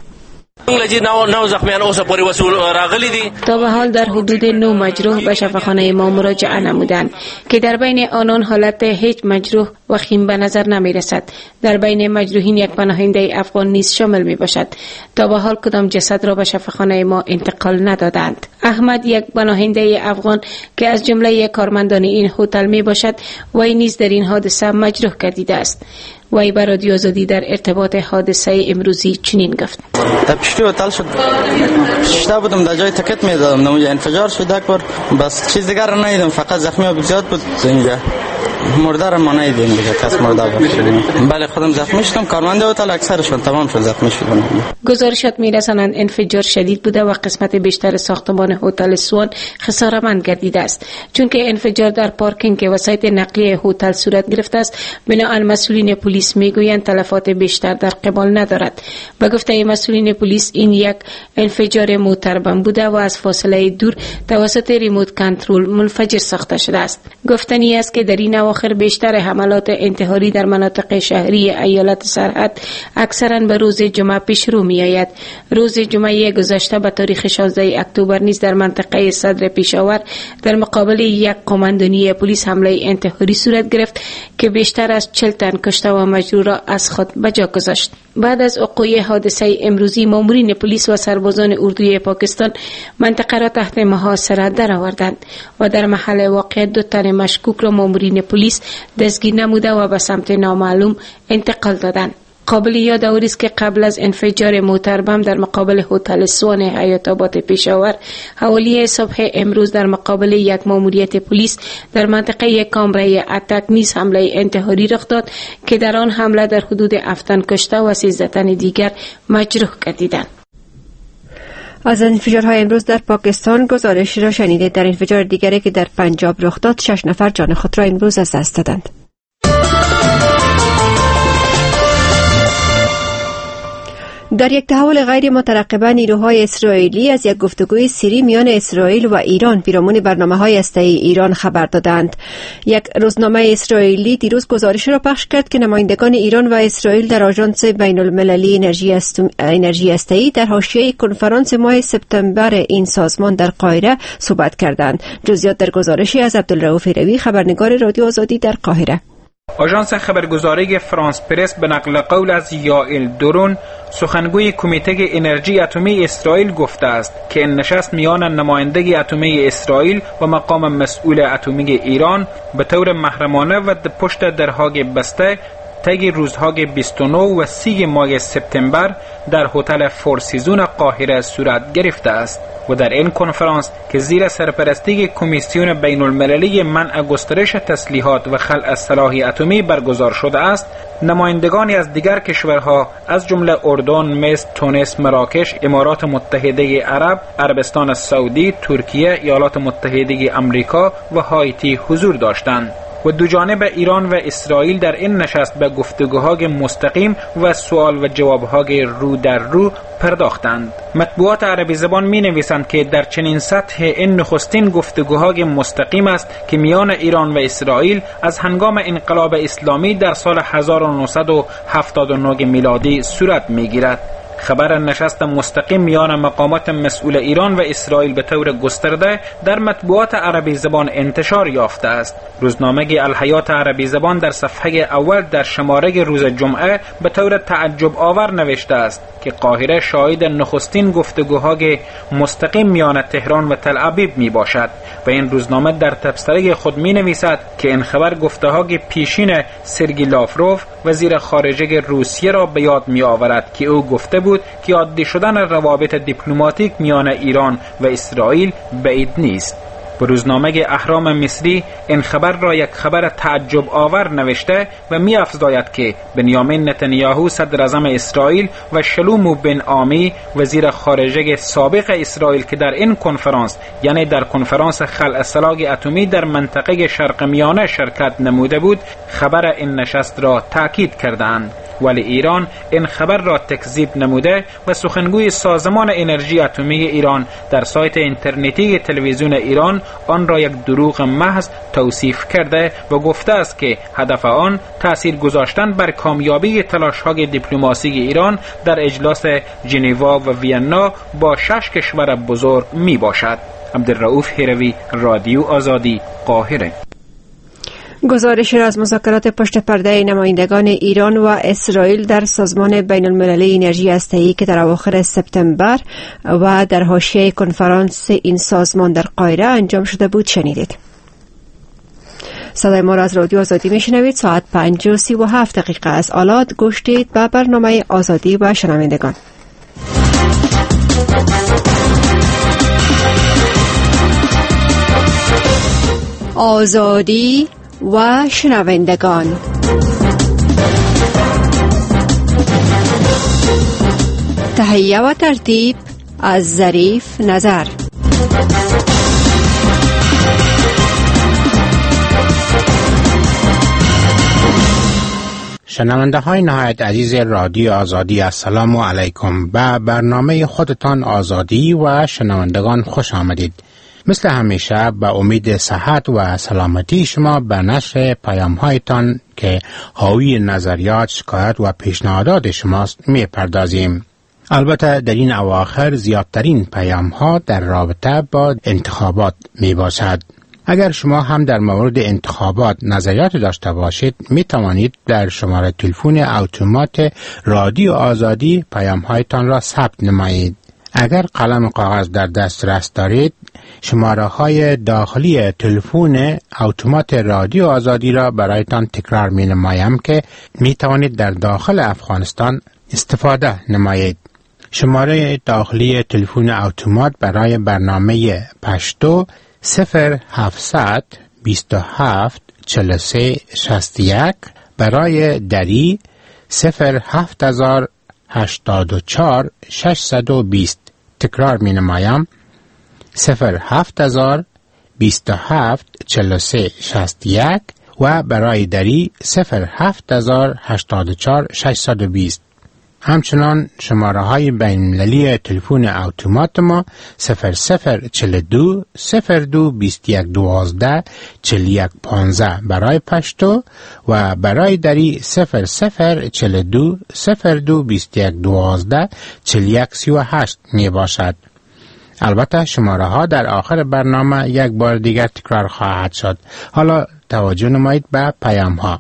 تا به حال در حدود نه مجروح به شفاخانه ما مراجعه نمودند که در بین آنان حالت هیچ مجروح وخیم به نظر نمی رسد. در بین مجروحین یک پناهنده افغان نیز شامل می باشد. تا به حال کدام جسد را به شفاخانه ما انتقال ندادند. احمد یک پناهنده افغان که از جمله کارمندان این هتل می باشد وی نیز در این حادثه مجروح گردیده است. وی بر رادیو آزادی در ارتباط حادثه امروزی چنین گفت: در پشتی هتل شد شتا بودم، در جای تکت می دادم، نموجه انفجار شد یک بار، بس چیز دیگر را ندیدم، فقط زخمی ها زیاد بود. اینجا مرده را ما ندیدیم دیگه، کس مرده بود. بله خودم زخمی شدم، کارمنده هتل اکثرشون تمام شد زخمی شدن. گزارشات میرسانند انفجار شدید بوده و قسمت بیشتر ساختمان هتل سوان خساره‌مند گردیده است، چون که انفجار در پارکینگ وسایط نقلیه هتل صورت گرفته است. بنابراین مسئولین پلیس میگویند تلفات بیشتر در قبال ندارد. به گفته مسئولین پلیس این یک انفجار موتر بم بوده و از فاصله دور توسط ریموت کنترل منفجر ساخته شده است. گفتنی است که در این اواخر بیشتر حملات انتحاری در مناطق شهری ایالت سرحد اکثرا به روز جمعه پیش رو می آید. روز جمعه گذشته به تاریخ شانزده اکتبر نیز در منطقه صدر پشاور در مقابل یک قماندانی پلیس حمله انتحاری صورت گرفت که بیشتر از چهل تن کشته و مجروح را از خود به جا گذاشت. بعد از وقوع حادثه امروزی مامورین پلیس و سربازان اردوی پاکستان منطقه را تحت محاصره درآوردند و در محل واقع دو تن مشکوک را مامورین پلیس دستگیر نموده و به سمت نامعلوم انتقال دادند. قابل یاد است که قبل از انفجار موتر بم در مقابل هتل سوان حیات آباد پشاور حوالی صبح امروز در مقابل یک ماموریت پلیس در منطقه کامرای اتک نیز حمله انتحاری رخ داد که در آن حمله در حدود هفت تن کشته و سیزده تن دیگر مجروح گردیدند. از انفجارهای امروز در پاکستان گزارش را شنیدید. در انفجار دیگری که در پنجاب رخ داد شش نفر جان خود را امروز از دست دادند. در یک تحول غیر مترقبه نیروهای اسرائیلی از یک گفتگوی سری میان اسرائیل و ایران پیرامون برنامه‌های هسته‌ای ایران خبر دادند. یک روزنامه اسرائیلی دیروز گزارش را پخش کرد که نمایندگان ایران و اسرائیل در آژانس بین‌المللی انرژی انرژی هسته‌ای در حاشیه کنفرانس ماه سپتامبر این سازمان در قاهره صحبت کردند. جزئیات در گزارشی از عبدالرؤوف هروی، خبرنگار رادیو آزادی در قاهره. آژانس خبرگزاری فرانس پرس به نقل قول از یائل دورون، سخنگوی کمیته انرژی اتمی اسرائیل، گفته است که این نشست میان نماینده اتمی اسرائیل و مقام مسئول اتمی ایران به طور محرمانه و پشت درهای بسته طی روزهای بیست و نه و سی ماه سپتامبر در هتل فور سیزون قاهره صورت گرفته است و در این کنفرانس که زیر سرپرستی کمیسیون بین المللی منع گسترش تسلیحات و خلع سلاح اتمی برگزار شده است، نمایندگانی از دیگر کشورها از جمله اردن، مصر، تونس، مراکش، امارات متحده عرب، عربستان سعودی، ترکیه، ایالات متحده آمریکا و هایتی حضور داشتند. و دو جانب ایران و اسرائیل در این نشست به گفتگوهای مستقیم و سوال و جوابهای رو در رو پرداختند. مطبوعات عربی زبان می نویسند که در چنین سطح این نخستین گفتگوهای مستقیم است که میان ایران و اسرائیل از هنگام انقلاب اسلامی در سال هزار و نهصد و هفتاد و نه میلادی صورت می گیرد. خبر نشست مستقیم میان مقامات مسئول ایران و اسرائیل به طور گسترده در مطبوعات عربی زبان انتشار یافته است. روزنامه الحیات عربی زبان در صفحه اول در شماره روز جمعه به طور تعجب آور نوشته است که قاهره شاهد نخستین گفتگوهای مستقیم میان تهران و تل ابیب می باشد و این روزنامه در تبصره خود می نویسد که این خبر گفته‌های پیشین سرگئی لاوروف وزیر خارجه روسیه را به یاد می آورد که او گفته بود که عادی شدن روابط دیپلماتیک میان ایران و اسرائیل بعید نیست. و روزنامه اهرام مصری این خبر را یک خبر تعجب آور نوشته و می افزاید که بنیامین نتانیاهو صدر اعظم اسرائیل و شلومو بن عامی وزیر خارجه سابق اسرائیل که در این کنفرانس، یعنی در کنفرانس خلع سلاح اتمی در منطقه شرق میانه شرکت نموده بود، خبر این نشست را تاکید کردند. ولی ایران این خبر را تکذیب نموده و سخنگوی سازمان انرژی اتمی ایران در سایت اینترنتی تلویزیون ایران آن را یک دروغ محض توصیف کرده و گفته است که هدف آن تأثیر گذاشتن بر کامیابی تلاش‌های دیپلماسی ایران در اجلاس ژنو و وینا با شش کشور بزرگ می باشد. عبدالرؤوف هروی، رادیو آزادی، قاهره. گزارش را از مذاکرات پشت پرده نمایندگان ایران و اسرائیل در سازمان بین المللی انرژی هسته‌ای که در اواخر سپتامبر و در حاشیه کنفرانس این سازمان در قاهره انجام شده بود شنیدید. صدای ما را از رادیو آزادی میشنوید. ساعت پنج و سی و هفت دقیقه است. آلات گوش دید به برنامه آزادی و شنوندگان. آزادی و شنوندگان. تهیه و ترتیب از ظریف نظر. شنونده های نهایت عزیز رادیو آزادی، السلام علیکم. به برنامه خودتان آزادی و شنوندگان خوش آمدید. مثل همیشه به امید صحت و سلامتی شما به نشر پیام هایتان که حاوی نظریات، شکایت و پیشنهادات شماست می پردازیم. البته در این اواخر زیادترین پیام ها در رابطه با انتخابات می باشد. اگر شما هم در مورد انتخابات نظریات داشته باشید می توانید در شماره تلفن اتومات رادیو آزادی پیام هایتان را ثبت نمایید. اگر قلم کاغذ در دسترس دارید، شماره های داخلی تلفن اتومات رادیو آزادی را برایتان تکرار می نمایم که می توانید در داخل افغانستان استفاده نمایید. شماره داخلی تلفن اتومات برای برنامه پشتو صفر هفتصد بیست و هفت چهل و سه شصت و یک، برای دری صفر هفت هزار هشتاد و چهار ششصد و بیست. تکرار می نمایم صفر هفت هزار بیست و هفت چهل و سه شصت و یک و برای دری صفر هفت هزار هشتاد و چهار ششصد و بیست. همچنان شماره های بین المللی تلفن اتومات ما صفر صفر چهل و دو صفر دو بیست و یک دوازده چهل و یک پانزده برای پشتو و برای دری صفر صفر چهل و دو صفر دو بیست و یک دوازده چهل و یک سی و هشت می باشد. البته شماره ها در آخر برنامه یک بار دیگر تکرار خواهد شد. حالا توجه نمایید به پیام ها.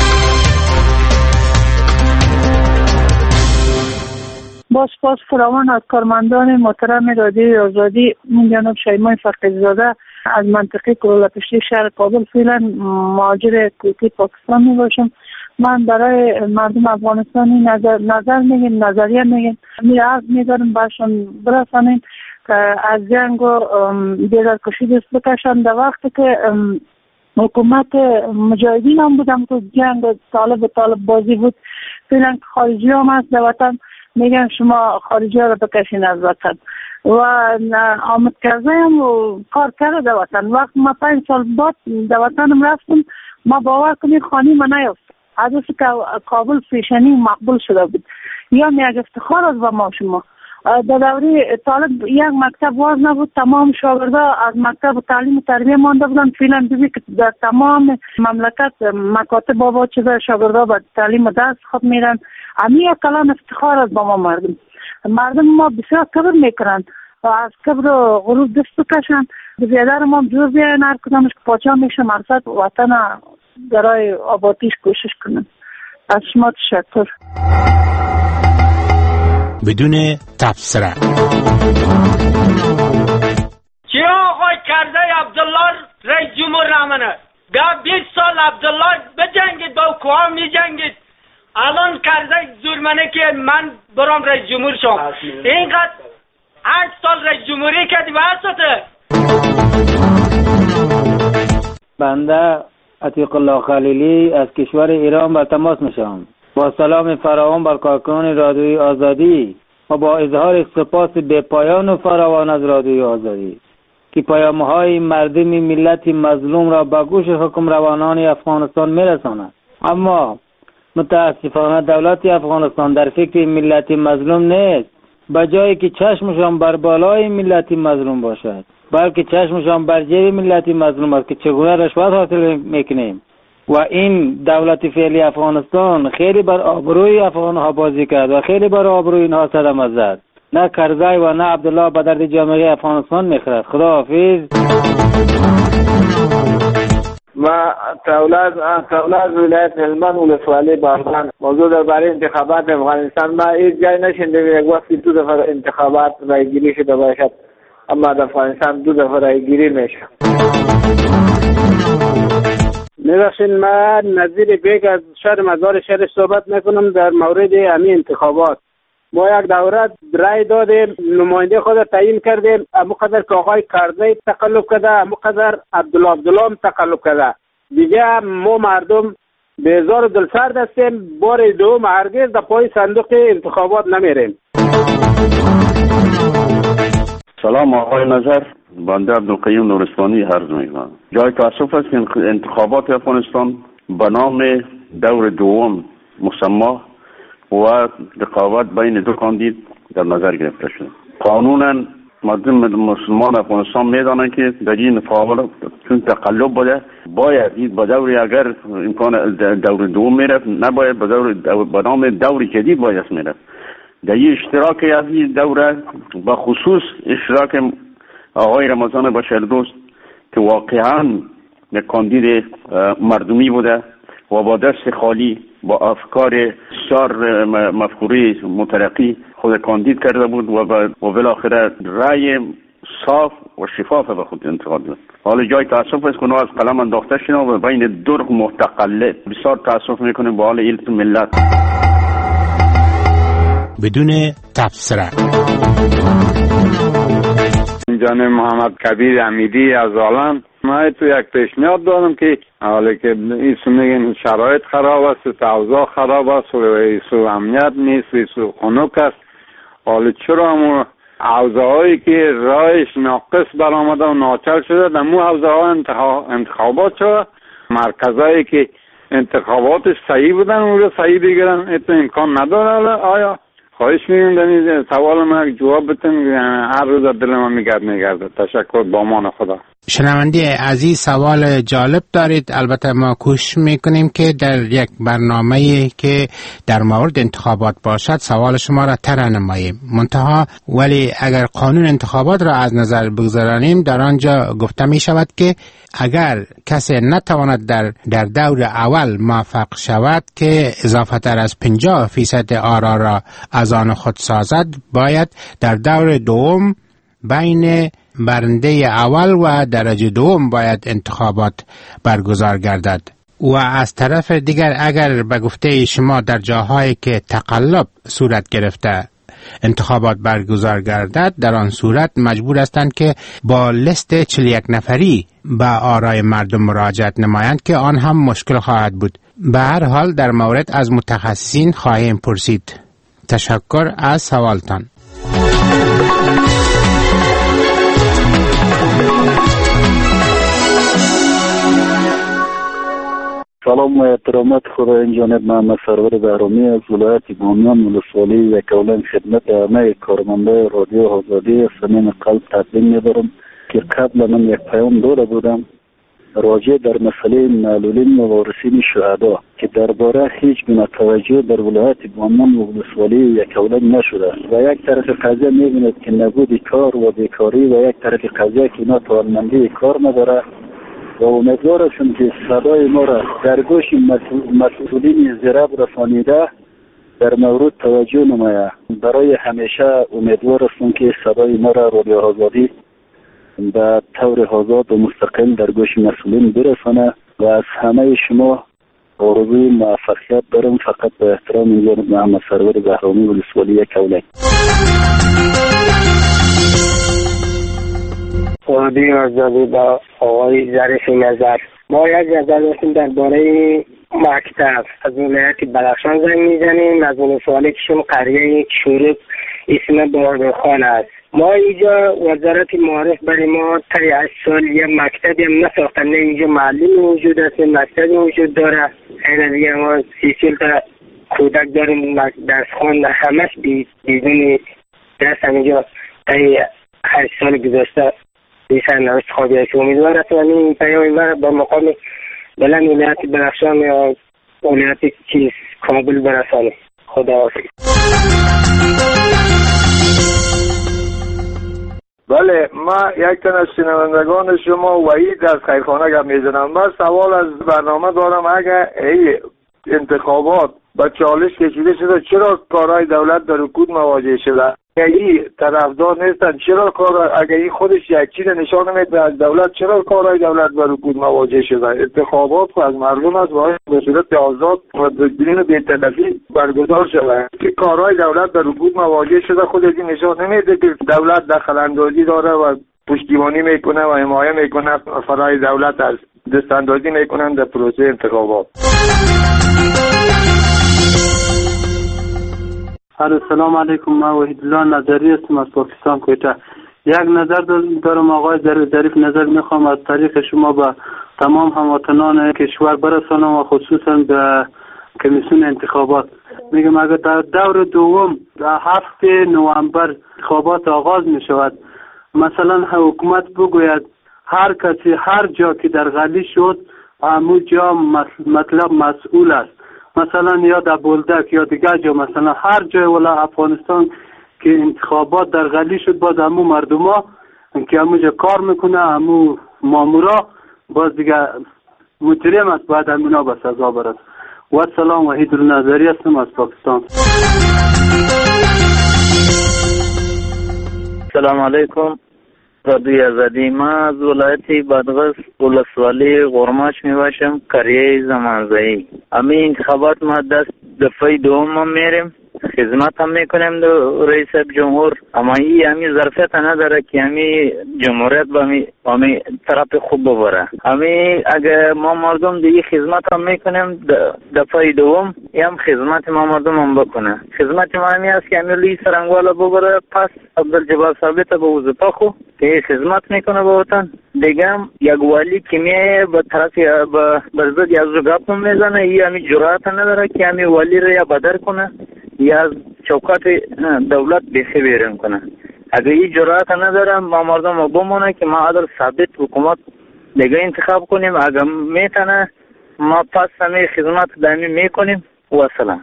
با سپاس فراوان از کارمندان محترم رادیوی آزادی، من جناب شیمای فقیرزاده از منطقه کرولپشتی شهر کابل، فعلا مهاجر کویتی پاکستان می باشم. من برای مردم افغانستانی نظر نظر میگم نظریه میگم می عرض میدارم باشم برسانیم که از جنگ و بیدارکشی دست بکشن. در وقتی که حکومت مجاهدین هم بودم که جنگ طالب طالب بازی بود، فعلا خارجی هم هست در وطن میگن شما خارجی ها رو بکشین از وطن و آمد کرده هم کار کرده در وطن. وقت ما پنج سال بعد در وطنم رفتم، ما باور کنید خانی ما نیافت از که کابل پیشنی مقبول شده بود. یا یک افتخار از با ما شما در دوره طالب یک مکتب واز نبود، تمام شاگردا از مکتب تعلیم و تربیه مانده بودن. فعلا دیدی که در تمام مملکت مکاتب بابا چیزا شاگردا به تعلیم دست خود میرن. امی کلان افتخار از با ما مردم مردم ما بسیار کبر میکنن و از کبر و غرور دست بکشن. بیادر ما جور بیاین هر کدامش که پاچا میشه مرسد وطن برای آبادیش کوشش کنن. از شما تشکر. بدون تبصره چرا آقای کرده عبدالله رئیس جمهور نامنه؟ بیا بیست سال عبدالله بجنگید با کوها می جنگید. الان کرده زورمنه که من برام رئیس جمهور شم. اینقدر هشت سال رئیس جمهوری کردی و هستته. بنده عتیق الله خلیلی از کشور ایران با تماس میشم. با سلام فراوان بر کارکنان رادیوی آزادی و با اظهار سپاس بی‌پایان و فراوان از رادیوی آزادی که پیام‌های مردم ملت مظلوم را به گوش حکمرانان افغانستان میرساند. اما متاسفانه دولت افغانستان در فکر ملت مظلوم نیست. به جایی که چشمشان بر بالای ملت مظلوم باشد، بلکه چشمشان بر جیب ملت مظلوم است که چگونه رشوت حاصل میکنیم. و این دولت فعلی افغانستان خیلی بر آبروی افغانها بازی کرد و خیلی بر آبروی اینها صدمه زد. نه کرزی و نه عبدالله به درد جامعه افغانستان میخورد. خداحافظ. ما تولد تولد ولایت هلمند ولسوالی باغبان. موضوع درباره انتخابات افغانستان ما هیچ جای نشنیدیم یک وقتی دو دفعه انتخابات رایگیری شده باشد، اما در افغانستان دو دفعه رایگیری میشه. میبخشین من نظیر بیگ از شهر مزار شهر صحبت میکنم در مورد امی انتخابات. ما یک دوره رای دادیم، نماینده خود تعیین کردیم، اموقدر که آقای کرزی تقلب کرده، اموقدر عبدالله عبدالله هم تقلب کرده. دیگه ما مردم بیزار و دلسرد هستیم. بار دوم هرگز در پای صندوق انتخابات نمیریم. سلام آقای نظر، بنده عبدالقیوم نورستانی عرض میکنم. جای تاسف است که انتخابات افغانستان به نام دور دوم مسمى و رقابت بین دو کاندید در نظر گرفته شده. قانونا مردم مسلمان افغانستان میدانند که در این انتخابات چون تقلب بوده باید به دوری اگر امکان دور دوم میرفت، نباید به دور به نام دوری جدید باید میرفت. در این اشتراک از این دوره به خصوص اشتراک آقای رمضان بشردوست که واقعا یک کاندید مردمی بوده و با دست خالی با افکار بسیار مفکوری مترقی خود کاندید کرده بود و و بالاخره رأی صاف و شفاف به خود انتخاب داد. حالا جای تاسف است که از قلم انداخته شده و بین دو متقلب. بسیار تاسف میکنیم با حال ایلت ملت. بدون تبصره. جان محمد کبیر امیدی از آلند. ما تو یک پیشنهاد دارم که حالا که ایسو میگن شرایط خراب است، اوضاع خراب است و ایسو امنیت نیست، ایسو خنک است. حالا چرا هم حوزه هایی که رایش ناقص برآمده و ناچل شده در مو حوزه ها انتخابات شده. مرکزایی که انتخابات صحیح بودن اون رو صحیح بگیرن ات امکان نداره. آیا خواهش می‌کنم در سوال ما جواب بدین، هر روز دل ما میگرد میگرده. تشکر، با امان خدا. شنونده عزیز سوال جالب دارید. البته ما کوشش میکنیم که در یک برنامه‌ای که در مورد انتخابات باشد سوال شما را تر نماییم. منتها ولی اگر قانون انتخابات را از نظر بگذاریم در آنجا گفته می شود که اگر کسی نتواند در در دور اول موفق شود که اضافه تر از پنجاه فیصد آرا را از آن خود سازد، باید در دور دوم بین برنده اول و درجه دوم باید انتخابات برگزار گردد. و از طرف دیگر اگر به گفته شما در جاهایی که تقلب صورت گرفته انتخابات برگزار گردد، در آن صورت مجبور هستند که با لست چهل و یک نفری به آرای مردم مراجعت نمایند که آن هم مشکل خواهد بود. به هر حال در مورد از متخصصین خواهیم پرسید. تشکر از سوالتان. سلام و احترامات خدا این جانب محمد سرور بهرامی از ولایت بامیان ولسوالی و کولن خدمت همه کارمندان رادیو آزادی صمیم قلب تقدیم می‌دارم که قبل من یک پیام داده بودم راجع در مسئله معلولین و وارثین شهدا که درباره هیچ گونه توجه در ولایت بامیان و ولسوالی و کولن نشده و یک طرف قضیه می‌بینید که نبود کار و بیکاری و یک طرف قضیه که اینا توانمندی کار نداره و امیدوار هستم که صدای ما را در گوش مسئولین زیراب رسانیده در مورد توجه نماید. برای همیشه امیدوار هستم که صدای ما را رادیو آزادی به طور آزاد و مستقل در گوش مسئولین برسانه و از همه شما آرزوی موفقیت دارم. فقط به احترام جناب محمد سرور بهرامی ولسوالی کولک. رادیو آزادی با آقای ظریف نظر. ما یک نظر داشتیم درباره مکتب از ولایت بدخشان زنگ میزنیم. از ولسوالی کشم قریه شروط اسم باردخان است. ما اینجا وزارت معارف برای ما تا هشت سال یک مکتبی هم نساختن. نه اینجا معلم وجود است، مکتبی وجود داره. این دیگه ما سی سال تا کودک داریم درسخوان همش بدون درس همینجا تا هشت سال گذشته بیشتر نوشت خوابی است. امیدوار هستم این پیام من با مقام بلند ولایت بدخشان یا ولایت چیز کابل برسانه. خدا حافظ. بله، ما یک تن از شنوندگان شما وحید از خیرخانه گپ میزنم. من سوال از برنامه دارم. اگر ای انتخابات با چالش کشیده شده چرا کارهای دولت در رکود مواجه شده؟ اگه طرفدار نیستن چرا کار اگه این خودش یک چیز نشان نمیده از دولت چرا کارهای دولت بر رکود مواجه شده؟ انتخابات خود از مردم است باید به صورت آزاد و بدون بی‌طرفی برگزار شود. که کارهای دولت بر رکود مواجه شده خود این نشان نمیده که دولت دخل اندازی داره و پشتیبانی میکنه و حمایه میکنه فرای دولت از دست اندازی میکنن در پروسه انتخابات. سلام علیکم. من وحیدالله نظری هستم از پاکستان کویته. یک نظر دارم آقای ظریف نظر میخوام از طریق شما به تمام هموطنان کشور برسانم و خصوصا به کمیسیون انتخابات. میگم اگر در دور دوم در هفت نوامبر انتخابات آغاز میشود، مثلا حکومت بگوید هر کسی هر جا که در غلی شد همون جا مطلب مسئول است. مثلا یا در بولدک یا دیگر جا، مثلا هر جای ولا افغانستان که انتخابات در غلی شد باز همو مردما که همو جا کار میکنه همو مامورا باز دیگر مجرم است باید همینا به سزا برد. و سلام وحید النظری هستم از پاکستان. سلام علیکم. رادیو آزادی. ما از ولایت بادغیس ولسوالی غرماش میباشم قریه زمانزایی. امی انتخابات ما دست دفعه دوم میریم خدمت هم میکنیم دو رئیس جمهور، اما این همی ظرفیت نداره که همی جمهوریت با همی, همی طرف خوب ببره. همی اگه ما مردم دیگه خدمت هم میکنیم دفعه دوم هم خدمت ما مردم هم بکنه. خدمت ما همی است که همی لی سرنگوالا ببره، پس عبدالجبار ثابت به وظیفه خو که خدمت میکنه به وطن. دیگه هم یک والی که می به طرف برزد یا از گپ میزنه، این همی جرأت نداره که همی والی رو یا بدر کنه یا از چوکات دولت بیخی بیرون کنه. اگه این جرأت نداره ما مردم رو بمونه که ما عدل ثابت حکومت دیگه انتخاب کنیم. اگه میتونه ما پس همه خدمت دائمی میکنیم. و سلام.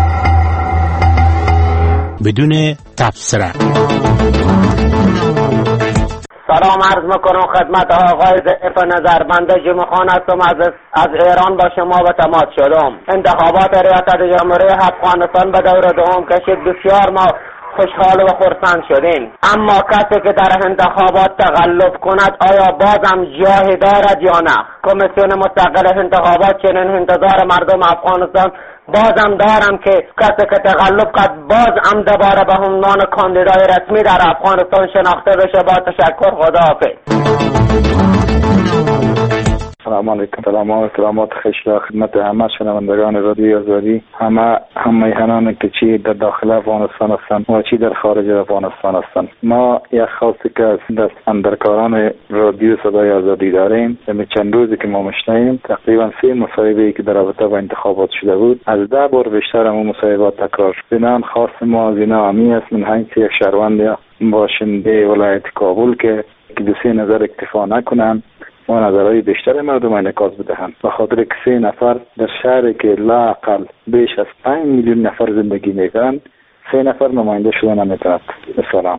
بدون تبصره. سلام عرض میکنم خدمت آقای ضعیف نظر. بنده جمعه خان هستم، از از ایران با شما به تماس شدم. انتخابات ریاست جمهوری افغانستان به دور دوم کشید، بسیار ما خوشحال و خرسند شدیم. اما کسی که در انتخابات تغلب کند آیا بازم جای دارد یا نه؟ کمیسیون مستقل انتخابات چنین انتظار مردم افغانستان بازم دارم که کسی که تغلب کرد باز هم دوباره به عنوان کاندیدای رسمی در افغانستان شناخته بشه. با تشکر، خداحافظ. سلام علیکم. سلام و سلامات خشلا خدمت همه شنوندگان رادیو آزادی، همه هم میهنان که چی در داخل افغانستان هستند و چی در خارج افغانستان هستند. ما یک خواستی که از دست اندرکاران رادیو صدای آزادی داریم. در چند روزی که ما مشتیم تقریبا سه مصاحبه که در رابطه با انتخابات شده بود، از ده بار بیشتر هم مصاحبات تکرار شد. بنان خواست ما از اینا همی است من حیث یک شهروند باشنده ولایت کابل که دو سه نظر اکتفا نکنند و نظرهای بیشتر مردم انعکاس بدهند، به خاطر که سه نفر در شهری که لااقل بیش از پنج میلیون نفر زندگی میکنند سه نفر نماینده شدن نمیتواند. سلام.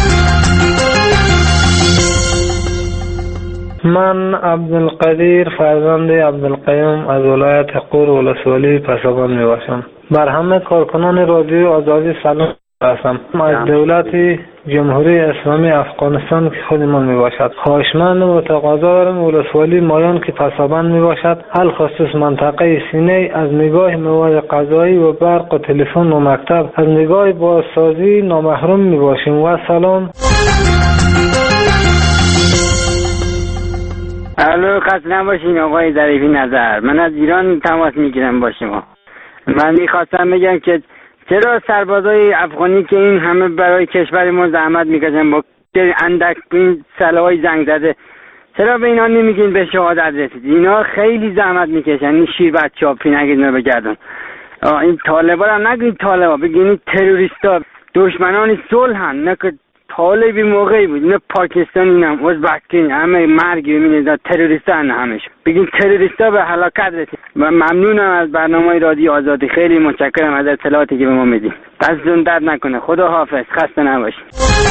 من عبدالقدیر فرزند عبدالقیوم از ولایت قور ولسوالی پسابان می باشم. بر همه کارکنان رادیو آزادی سلام هستم. از دولت جمهوری اسلامی افغانستان که خودمان می باشد خواهشمند و تقاضا دارم ولسوالی مایان که پسابند می باشد، الخصوص منطقه سینه، از نگاه مواد غذایی و برق و تلفن و مکتب از نگاه بازسازی نامحروم می باشیم. و سلام. الو، خسته نباشین آقای ظریفی نظر. من از ایران تماس میگیرم با شما. من میخواستم بگم که چرا سربازای افغانی که این همه برای کشور ما زحمت میکشن با اندک این سلاحای زنگ زده، چرا به اینا نمیگین به شهادت رسید؟ اینا خیلی زحمت میکشن. این شیر بچه‌ها پینگیدن بگردن. این طالبا هم نگید طالبا، بگین تروریستا، دشمنان صلحن، نه که طالبی موقعی بود. نه پاکستانی، نه ازبکستانی، همه مرگی می‌بینید تروریستان همش. بگین تروریستا به هلاکت رسید. و ممنونم از برنامه رادیو آزادی. خیلی متشکرم از اطلاعاتی که به ما میدید. دستتون درد نکنه. خدا حافظ. خسته نباشید.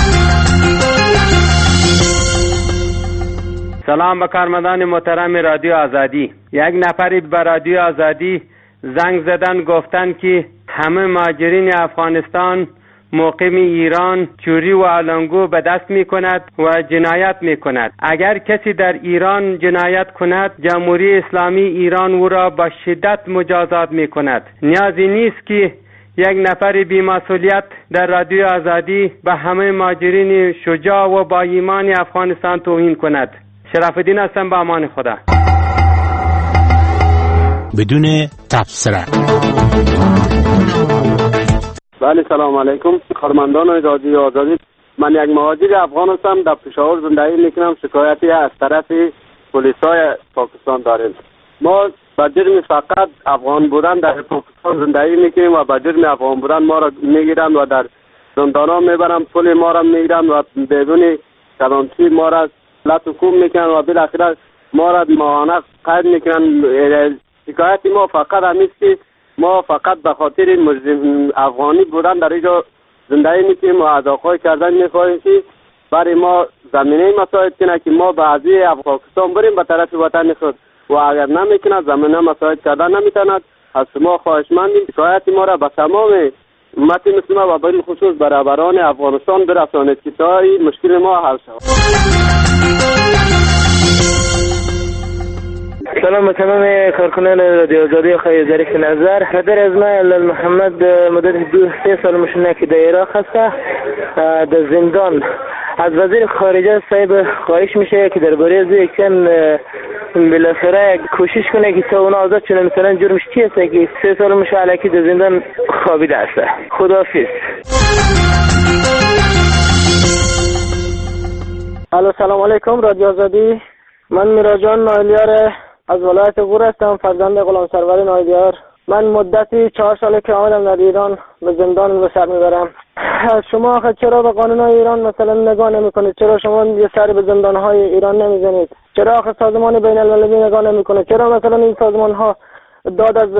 سلام به کارمندان محترم رادیو آزادی. یک نفری به رادیو آزادی زنگ زدن گفتن که همه مهاجرین افغانستان مقیم ایران چوری و علنگو به دست می کند و جنایت می کند. اگر کسی در ایران جنایت کند، جمهوری اسلامی ایران او را با شدت مجازات می کند. نیازی نیست که یک نفر بی‌مسئولیت در رادیو آزادی به همه مهاجرین شجاع و با ایمان افغانستان توهین کند. شرف الدین هستم، با امان خدا. بدون تبصره. بله، سلام علیکم کارمندان رادیو آزادی. من یک مهاجر افغان هستم، در پشاور زندگی میکنم. شکایتی از طرف پلیسای پاکستان داریم. ما به جرم فقط افغان بودن در پاکستان زندگی میکنیم و به جرم افغان بودن ما را میگیرن و در زندانا میبرن، پول ما را میگیرن و بدون کلانچی ما را لط و کوب میکنن و بالاخره ما را ماهانه قید میکنن. شکایت ما فقط همیست که ما فقط به خاطر افغانی بودن در اینجا زندگی میکنیم و اداکای کردن میخواهیم که برای ما زمینه مساعد کنه که ما بعضی پاکستان بریم به طرف وطن خود، و اگر نمیکنه زمینه مساعد کردن نمیتواند. از شما خواهشمندیم شکایت ما را به تمام امت مسلمه و به خصوص برابران افغانستان برسانید که تا این مشکل ما حل شود. سلام به تمام کارکنان رادیو آزادی خیلی ظریف نظر. پدر از ما علال محمد مدت دو سه سال مشونه که در عراق هسته در زندان. از وزیر خارجه صاحب خواهش میشه که درباره از یکم بالاخره کوشش کنه که تا اونا آزاد شونه. مثلا جرمش چی هسته که سه سال مشه علکی در زندان خوابیده هسته. خداحافظ. الو سلام علیکم رادیو آزادی. من میراجان نایلیار از ولایت غور هستم، فرزند غلام سرور نایلیار. من مدتی چهار ساله که آمدم در ایران به زندان به سر میبرم. شما آخه چرا به قانونهای ایران مثلا نگاه نمیکنید؟ چرا شما یه سر به زندانهای ایران نمیزنید؟ چرا آخه سازمان بین المللی نگاه نمیکنه؟ چرا مثلا این سازمان ها داد از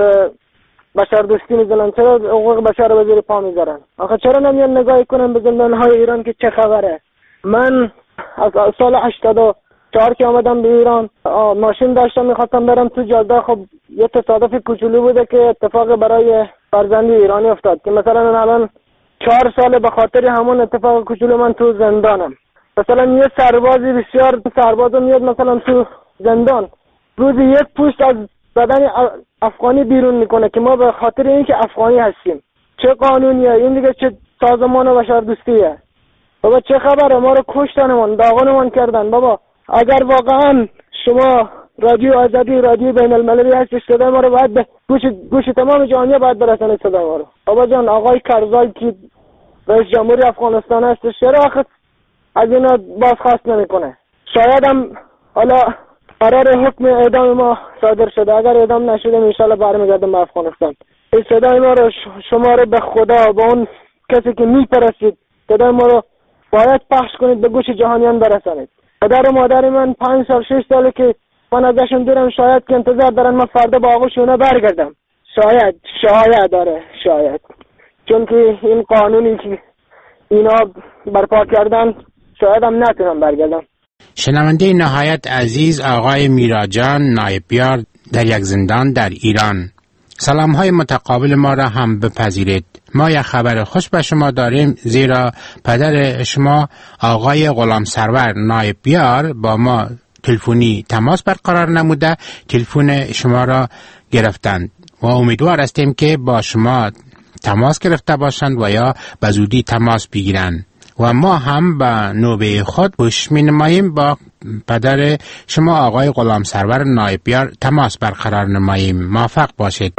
بشر دوستی میزنن؟ چرا حقوق بشر رو به زیر پا میذارن؟ آخه چرا نمیان نگاهی کنن به زندانهای ایران که چه خبره؟ من از سال هشتاد و چهار که آمدم به ایران ماشین داشتم میخواستم برم تو جاده. خب یه تصادف کوچولو بوده که اتفاق برای فرزندی ایرانی افتاد که مثلا الان چهار سال به خاطر همون اتفاق کوچولو من تو زندانم. مثلا یه سربازی بسیار سربازو میاد مثلا تو زندان روزی یک پوست از بدن افغانی بیرون میکنه که ما به خاطر اینکه افغانی هستیم. چه قانونیه این دیگه؟ چه سازمان بشر دوستیه؟ بابا چه خبره؟ ما رو کشتنمون داغونمون کردن. بابا اگر واقعا شما رادیو آزادی رادیو بین المللی هستش صدای ما رو باید به گوش گوش تمام جهانیه باید برسانید صدای ما رو. بابا جان آقای کرزای که رئیس جمهوری افغانستان هستش چرا آخه از اینا بازخواست نمیکنه؟ شاید هم حالا قرار حکم اعدام ما صادر شده، اگر اعدام نشده ان شاءالله برمیگردم به افغانستان. این صدای ما رو شما رو به خدا به اون کسی که میپرستید صدای ما رو باید پخش کنید، به گوش جهانیان برسانید. پدر و مادر من پنج سال شش ساله که من ازشون دورم، شاید که انتظار دارن من فردا با آغوشونه برگردم. شاید شاید داره شاید چون که این قانونی که اینا برپا کردن شاید هم نتونم برگردم. شنونده نهایت عزیز آقای میراجان نایبیار در یک زندان در ایران، سلام های متقابل ما را هم بپذیرید. ما یک خبر خوش به شما داریم، زیرا پدر شما آقای غلام سرور نایبیار با ما تلفنی تماس برقرار نموده، تلفن شما را گرفتند و امیدوار هستیم که با شما تماس گرفته باشند و یا به زودی تماس بگیرند و ما هم به نوبه خود کوشش می‌نماییم با پدر شما آقای غلام سرور نایبیار تماس برقرار نماییم. موفق باشید.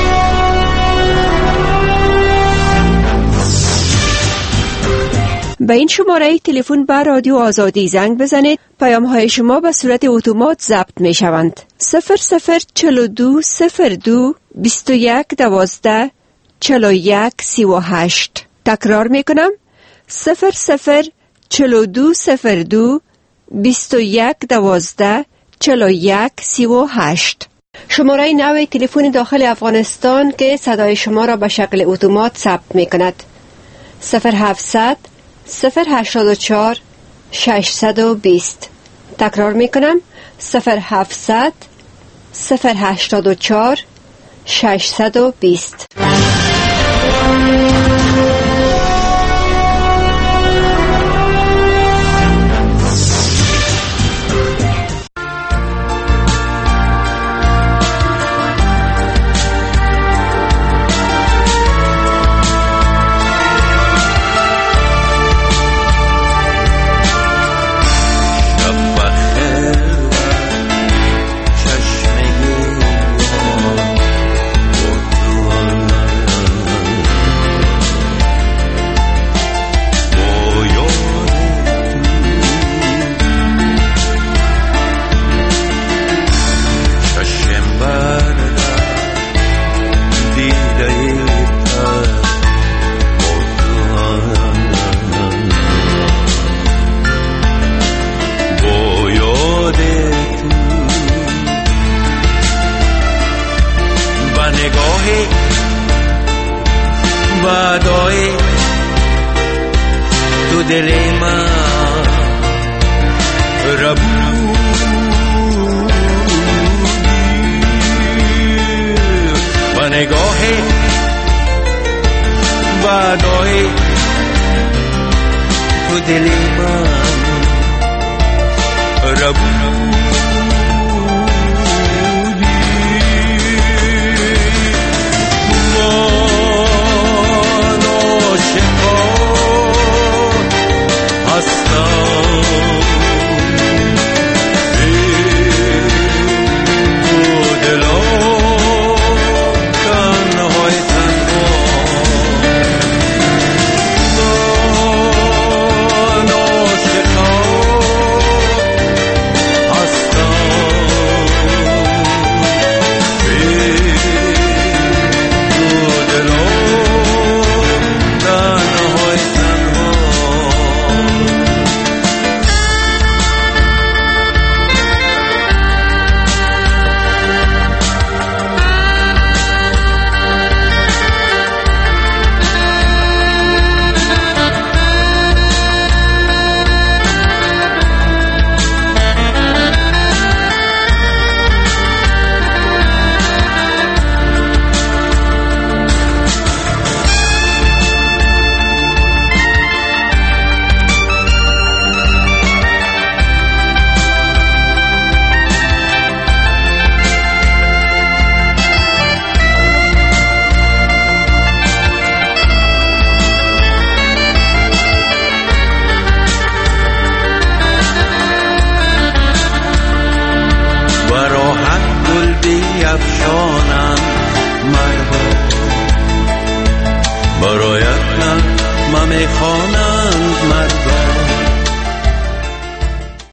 به این شماره تلفن به رادیو آزادی زنگ بزنید. پیام های شما به صورت اتومات ضبط می شوند. صفر صفر چهل و دو صفر دو بیست و یک دوازده چهل و یک سی و هشت. تکرار می کنم. صفر صفر چهل و دو صفر دو بیست و یک دوازده چهل و یک سی و هشت. شماره نوع تلفن داخل افغانستان که صدای شما را به شکل اتومات ثبت می کند. صفر هفتصد صفر هشتاد و چهار ششصد و بیست. تکرار می کنم. صفر هفتصد صفر هشتاد و چهار ششصد و بیست. تو دل من ربود